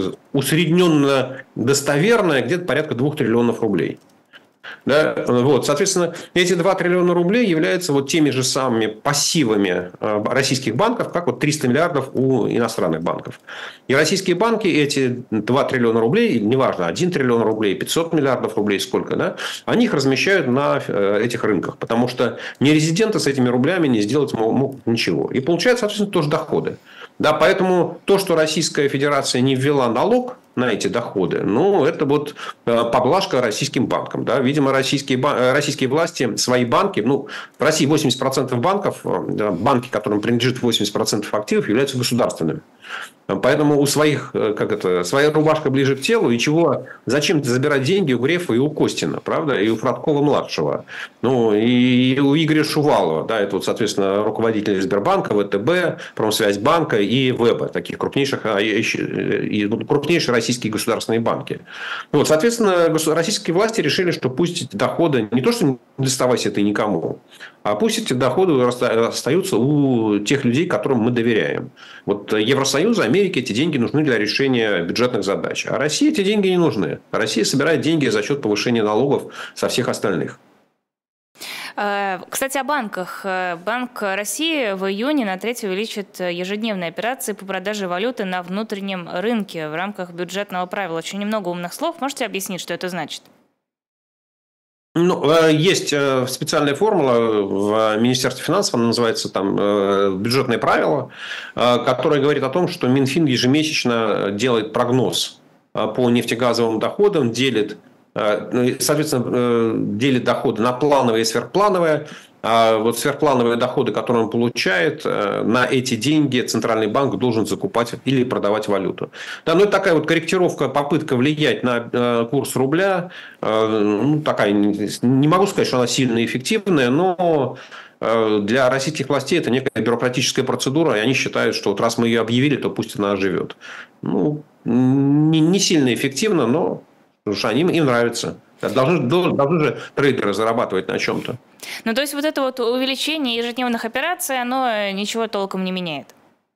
усредненно достоверная, где-то порядка двух триллионов рублей. Да? Вот, соответственно, эти два триллиона рублей являются вот теми же самыми пассивами российских банков, как вот триста миллиардов у иностранных банков. И российские банки эти два триллиона рублей, неважно, один триллион рублей, пятьсот миллиардов рублей, сколько, да, они их размещают на этих рынках, потому что нерезиденты с этими рублями не сделать могут ничего. И получают, соответственно, тоже доходы. Да, поэтому то, что Российская Федерация не ввела налог на эти доходы, ну, это вот поблажка российским банкам. Да. Видимо, российские, российские власти свои банки, ну, в России восемьдесят процентов банков, банки, которым принадлежит восемьдесят процентов активов, являются государственными. Поэтому у своих, как это, своя рубашка ближе к телу, и чего, зачем забирать деньги у Грефа и у Костина, правда, и у Фродкова-младшего, ну, и у Игоря Шувалова, да, это вот, соответственно, руководитель Сбербанка, ВТБ, Промсвязьбанка и ВЭБа, таких крупнейших, и крупнейшие российские государственные банки. Вот, соответственно, российские власти решили, что пусть эти доходы, не то, что не доставайся это никому, а пусть эти доходы остаются у тех людей, которым мы доверяем. Вот Евросоюзу, Америке эти деньги нужны для решения бюджетных задач. А России эти деньги не нужны. Россия собирает деньги за счет повышения налогов со всех остальных. Кстати, о банках. Банк России в июне на треть увеличит ежедневные операции по продаже валюты на внутреннем рынке в рамках бюджетного правила. Очень немного умных слов. Можете объяснить, что это значит? Ну, есть специальная формула в Министерстве финансов, она называется там бюджетные правила, которая говорит о том, что Минфин ежемесячно делает прогноз по нефтегазовым доходам, делит, соответственно, делит доходы на плановые и сверхплановые. А вот сверхплановые доходы, которые он получает, на эти деньги Центральный банк должен закупать или продавать валюту. Да, ну, это такая вот корректировка, попытка влиять на курс рубля. Ну, такая, не могу сказать, что она сильно эффективная, но для российских властей это некая бюрократическая процедура, и они считают, что вот раз мы ее объявили, то пусть она живет. Ну, не, не сильно эффективно, но потому что им, им нравится. Должны, должны же трейдеры зарабатывать на чем-то. Ну, то есть, вот это вот увеличение ежедневных операций, оно ничего толком не меняет?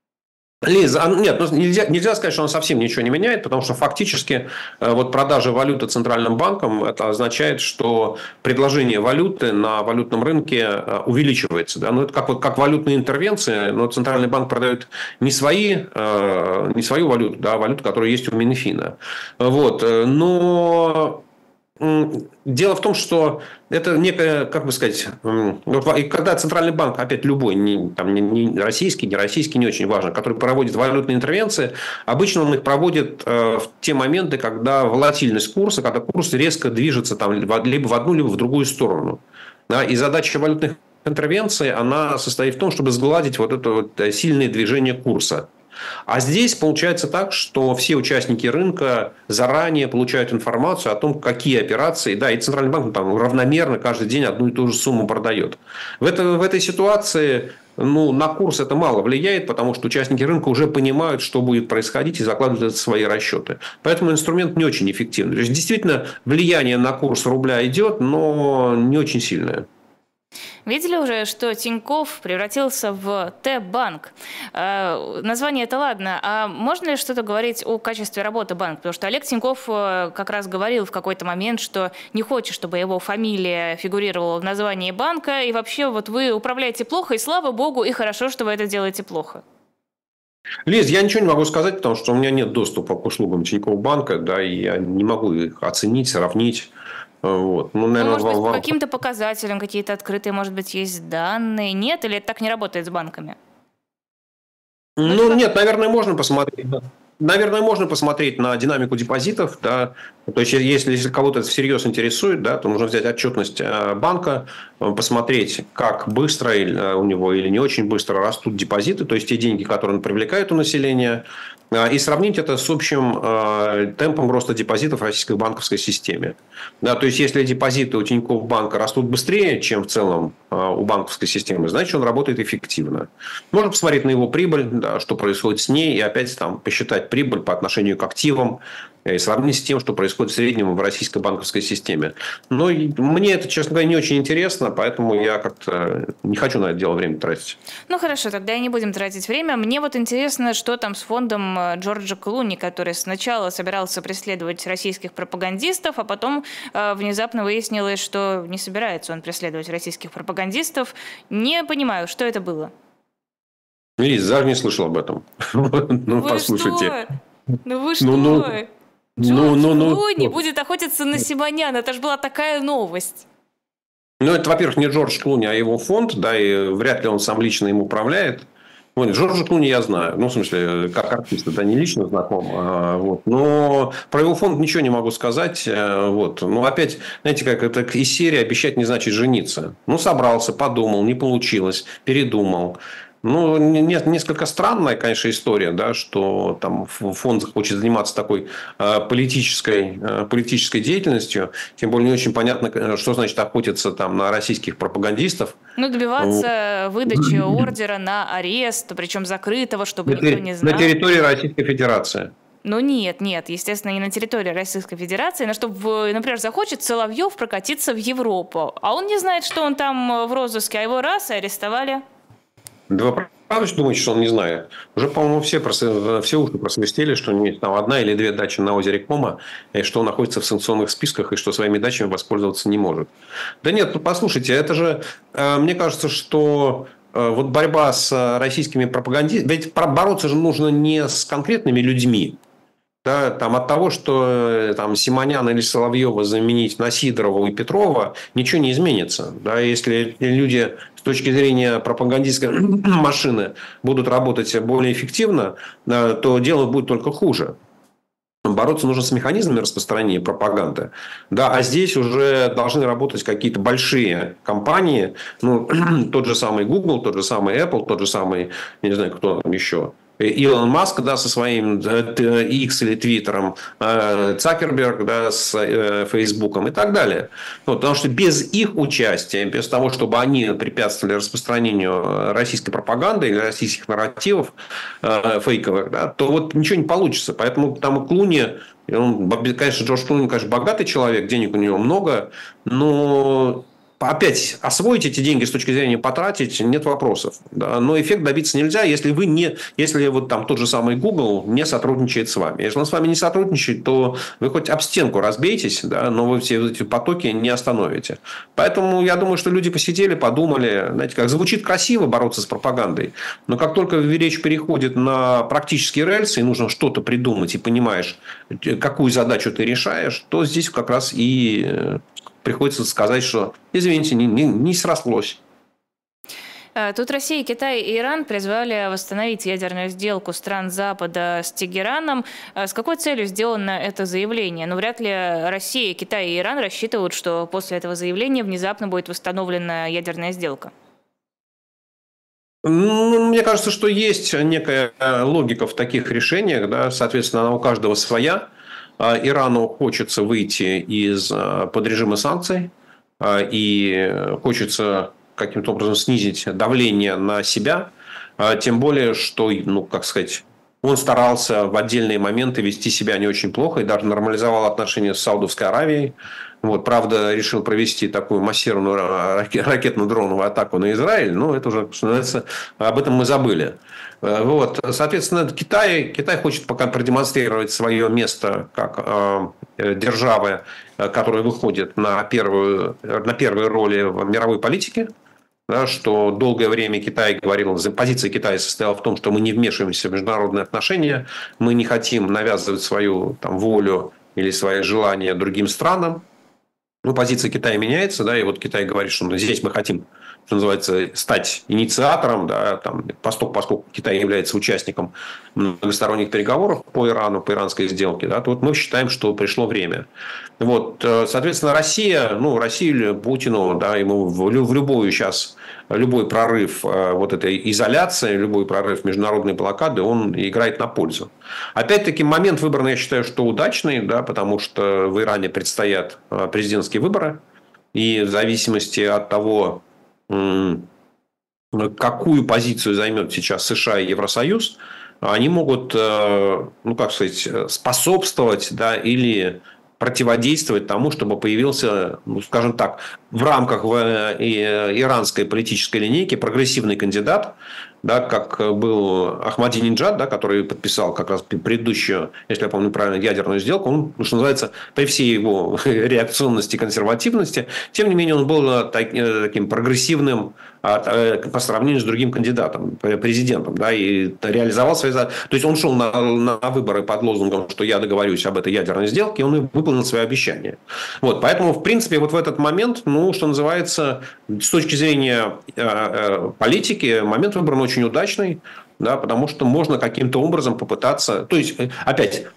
Лиз, а, нет, ну, нельзя, нельзя сказать, что она совсем ничего не меняет, потому что фактически э, вот продажа валюты центральным банком, это означает, что предложение валюты на валютном рынке э, увеличивается. Да? Ну, это как, вот, как валютные интервенции, но центральный банк продает не, свои, э, не свою валюту, да, а валюту, которая есть у Минфина. Вот. Но дело в том, что это некая, как бы сказать, и когда центральный банк, опять любой, не, там, не российский, не российский, не очень важно, который проводит валютные интервенции, обычно он их проводит в те моменты, когда волатильность курса, когда курс резко движется там, либо в одну, либо в другую сторону. Да, и задача валютных интервенций, она состоит в том, чтобы сгладить вот это вот сильное движение курса. А здесь получается так, что все участники рынка заранее получают информацию о том, какие операции, да, и Центральный банк там равномерно каждый день одну и ту же сумму продает. В, это, в этой ситуации ну, на курс это мало влияет, потому что участники рынка уже понимают, что будет происходить, и закладывают это в свои расчеты. Поэтому инструмент не очень эффективный. То есть, действительно, влияние на курс рубля идет, но не очень сильное. Видели уже, что Тинькофф превратился в Т-банк? Э, название это ладно, а можно ли что-то говорить о качестве работы банка? Потому что Олег Тинькофф как раз говорил в какой-то момент, что не хочет, чтобы его фамилия фигурировала в названии банка, и вообще вот вы управляете плохо, и слава богу, и хорошо, что вы это делаете плохо. Лиз, я ничего не могу сказать, потому что у меня нет доступа к услугам Тинькофф банка, да, и я не могу их оценить, сравнить. Вот. Ну, наверное, ну, может быть, вам... по каким-то показателям какие-то открытые, может быть, есть данные? Нет? Или это так не работает с банками? Ну, ну нет, наверное, можно посмотреть. Наверное, можно посмотреть на динамику депозитов. Да. То есть, если, если кого-то это всерьез интересует, да, то нужно взять отчетность банка, посмотреть, как быстро у него или не очень быстро растут депозиты, то есть те деньги, которые он привлекает у населения, и сравнить это с общим темпом роста депозитов в российской банковской системе. Да, то есть, если депозиты у Тинькофф банка растут быстрее, чем в целом у банковской системы, значит, он работает эффективно. Можно посмотреть на его прибыль, да, что происходит с ней, и опять там посчитать прибыль по отношению к активам и сравнить с тем, что происходит в среднем в российской банковской системе. Но мне это, честно говоря, не очень интересно, поэтому я как-то не хочу на это дело время тратить. Ну, хорошо, тогда и не будем тратить время. Мне вот интересно, что там с фондом Джорджа Клуни, который сначала собирался преследовать российских пропагандистов, а потом э, внезапно выяснилось, что не собирается он преследовать российских пропагандистов. Не понимаю, что это было. Лиз, даже не слышал об этом. Ну, вы послушайте. Что? Ну вы что? Ну, ну, Джордж ну, ну, Клуни ну. будет охотиться на Симонян. Это же была такая новость. Ну, это, во-первых, не Джордж Клуни, а его фонд, да, и вряд ли он сам лично им управляет. Вот, Джорджа Клуни я знаю, ну, в смысле, как артиста, да, не лично знаком, а, вот, но про его фонд ничего не могу сказать, вот, ну, опять, знаете, как это из серии «обещать не значит жениться», ну, собрался, подумал, не получилось, передумал. Ну, нет, несколько странная, конечно, история, да, что там фонд хочет заниматься такой э, политической, э, политической деятельностью. Тем более, не очень понятно, что значит охотиться там на российских пропагандистов. Ну, добиваться выдачи ордера на арест, причем закрытого, чтобы на, никто не знал. На территории Российской Федерации. Ну, нет, нет, естественно, не на территории Российской Федерации, но чтобы, например, захочет Соловьев прокатиться в Европу, а он не знает, что он там в розыске, а его раз и арестовали. Да вы правда думаете, что он не знает? Уже, по-моему, все, все уши просвистели, что у него есть там одна или две дачи на озере Кома, и что он находится в санкционных списках, и что своими дачами воспользоваться не может. Да нет, ну послушайте, это же, мне кажется, что вот борьба с российскими пропагандистами, ведь бороться же нужно не с конкретными людьми, да, там от того, что там Симоняна или Соловьева заменить на Сидорова и Петрова, ничего не изменится. Да, если люди с точки зрения пропагандистской машины будут работать более эффективно, то дело будет только хуже. Бороться нужно с механизмами распространения пропаганды. Да, а здесь уже должны работать какие-то большие компании. Ну, тот же самый Google, тот же самый Apple, тот же самый, я не знаю, кто там еще. Илон Маск, да, со своим X или Твиттером, Цукерберг, да, с Фейсбуком и так далее. Вот, потому что без их участия, без того, чтобы они препятствовали распространению российской пропаганды или российских нарративов фейковых, да, то вот ничего не получится. Поэтому там и Клуни, он, конечно, Джордж Клуни, конечно, богатый человек, денег у него много, но опять освоить эти деньги с точки зрения потратить, нет вопросов. Да? Но эффект добиться нельзя, если вы не, если вот там тот же самый Google не сотрудничает с вами. Если он с вами не сотрудничает, то вы хоть об стенку разбейтесь, да, но вы все эти потоки не остановите. Поэтому я думаю, что люди посидели, подумали, знаете, как звучит красиво бороться с пропагандой, но как только речь переходит на практические рельсы, и нужно что-то придумать, и понимаешь, какую задачу ты решаешь, то здесь как раз и приходится сказать, что, извините, не, не, не срослось. Тут Россия, Китай и Иран призвали восстановить ядерную сделку стран Запада с Тегераном. С какой целью сделано это заявление? Ну, вряд ли Россия, Китай и Иран рассчитывают, что после этого заявления внезапно будет восстановлена ядерная сделка. Ну, мне кажется, что есть некая логика в таких решениях. Да? Соответственно, она у каждого своя. Ирану хочется выйти из-под режима санкций и хочется каким-то образом снизить давление на себя. Тем более, что, ну, как сказать, он старался в отдельные моменты вести себя не очень плохо и даже нормализовал отношения с Саудовской Аравией. Вот, правда, решил провести такую массированную ракетно-дроновую атаку на Израиль. Но это уже, что называется, об этом мы забыли. Вот. Соответственно, Китай, Китай хочет пока продемонстрировать свое место как э, державы, которая выходит на первую, на первые роли в мировой политике. Да, что долгое время Китай говорил, позиция Китая состояла в том, что мы не вмешиваемся в международные отношения, мы не хотим навязывать свою там, волю или свои желания другим странам. Ну, позиция Китая меняется, да, и вот Китай говорит, что ну, здесь мы хотим, что называется, стать инициатором, да, там, поскольку, поскольку Китай является участником многосторонних переговоров по Ирану, по иранской сделке, да, то вот мы считаем, что пришло время. Вот, соответственно, Россия, ну, Россию, Путину, да, ему в любую сейчас, любой прорыв вот этой изоляции, любой прорыв международной блокады, он играет на пользу. Опять-таки, момент выбранный, я считаю, что удачный, да, потому что в Иране предстоят президентские выборы, и в зависимости от того, какую позицию займет сейчас США и Евросоюз, они могут, ну, как сказать, способствовать, да, или противодействовать тому, чтобы появился, ну, скажем так, в рамках иранской политической линейки прогрессивный кандидат, да, как был Ахмадинеджад, да, который подписал как раз предыдущую, если я помню правильно, ядерную сделку. Он, что называется, при всей его реакционности и консервативности, тем не менее, он был таким прогрессивным по сравнению с другим кандидатом, президентом, да, и реализовал свои задачи. То есть он шел на, на выборы под лозунгом, что я договорюсь об этой ядерной сделке, и он выполнил свои обещания. Вот, поэтому, в принципе, вот в этот момент, ну, что называется, с точки зрения э, э, политики, момент выбран очень удачный. Да, потому что можно каким-то образом попытаться... То есть, опять,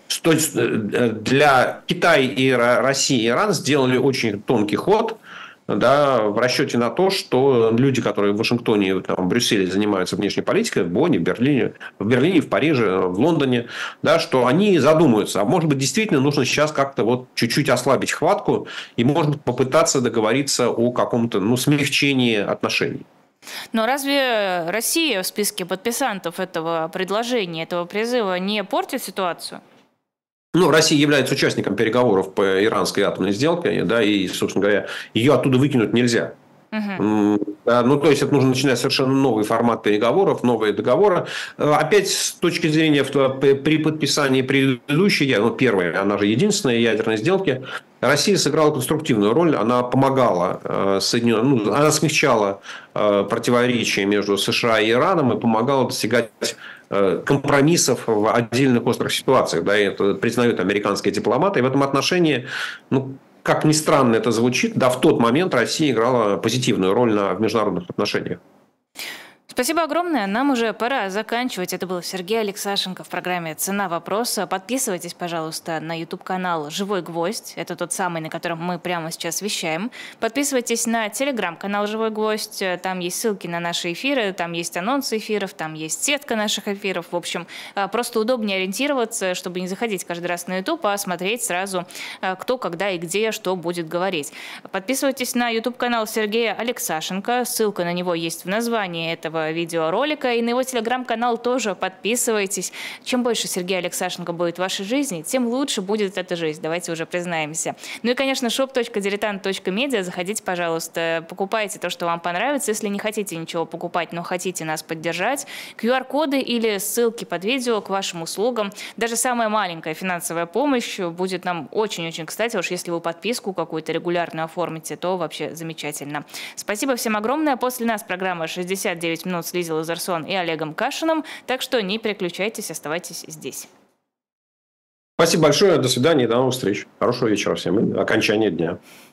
для Китая и России и Иран сделали очень тонкий ход, да, в расчете на то, что люди, которые в Вашингтоне, там, в Брюсселе занимаются внешней политикой, в Бонне, в Берлине, в Берлине, в Париже, в Лондоне, да, что они задумаются, а может быть, действительно нужно сейчас как-то вот чуть-чуть ослабить хватку и, может быть, попытаться договориться о каком-то, ну, смягчении отношений. Но разве Россия в списке подписантов этого предложения, этого призыва не портит ситуацию? Ну, Россия является участником переговоров по иранской атомной сделке, да, и, собственно говоря, ее оттуда выкинуть нельзя. Uh-huh. Да, ну, то есть, это нужно начинать совершенно новый формат переговоров, новые договоры. Опять, с точки зрения при подписании предыдущей, ну, первой, она же единственная ядерной сделки, Россия сыграла конструктивную роль. Она помогала, Соединенным, ну, она смягчала противоречия между США и Ираном и помогала достигать компромиссов в отдельных острых ситуациях. Да, и это признают американские дипломаты. И в этом отношении, ну, как ни странно это звучит, да, в тот момент Россия играла позитивную роль на, в международных отношениях. Спасибо огромное. Нам уже пора заканчивать. Это был Сергей Алексашенко в программе «Цена вопроса». Подписывайтесь, пожалуйста, на YouTube-канал «Живой гвоздь». Это тот самый, на котором мы прямо сейчас вещаем. Подписывайтесь на телеграм-канал «Живой гвоздь». Там есть ссылки на наши эфиры, там есть анонсы эфиров, там есть сетка наших эфиров. В общем, просто удобнее ориентироваться, чтобы не заходить каждый раз на YouTube, а смотреть сразу, кто, когда и где, что будет говорить. Подписывайтесь на YouTube-канал Сергея Алексашенко. Ссылка на него есть в названии этого этого видеоролика. И на его телеграм-канал тоже подписывайтесь. Чем больше Сергей Алексашенко будет в вашей жизни, тем лучше будет эта жизнь. Давайте уже признаемся. Ну и, конечно, шоп точка дилетант точка медиа. Заходите, пожалуйста, покупайте то, что вам понравится. Если не хотите ничего покупать, но хотите нас поддержать, ку ар-коды или ссылки под видео к вашим услугам. Даже самая маленькая финансовая помощь будет нам очень-очень кстати. Уж если вы подписку какую-то регулярную оформите, то вообще замечательно. Спасибо всем огромное. После нас программа «шестьдесят девять минут» с Лизой Лазерсон и Олегом Кашиным. Так что не переключайтесь, оставайтесь здесь. Спасибо большое. До свидания. До новых встреч. Хорошего вечера всем и окончания дня.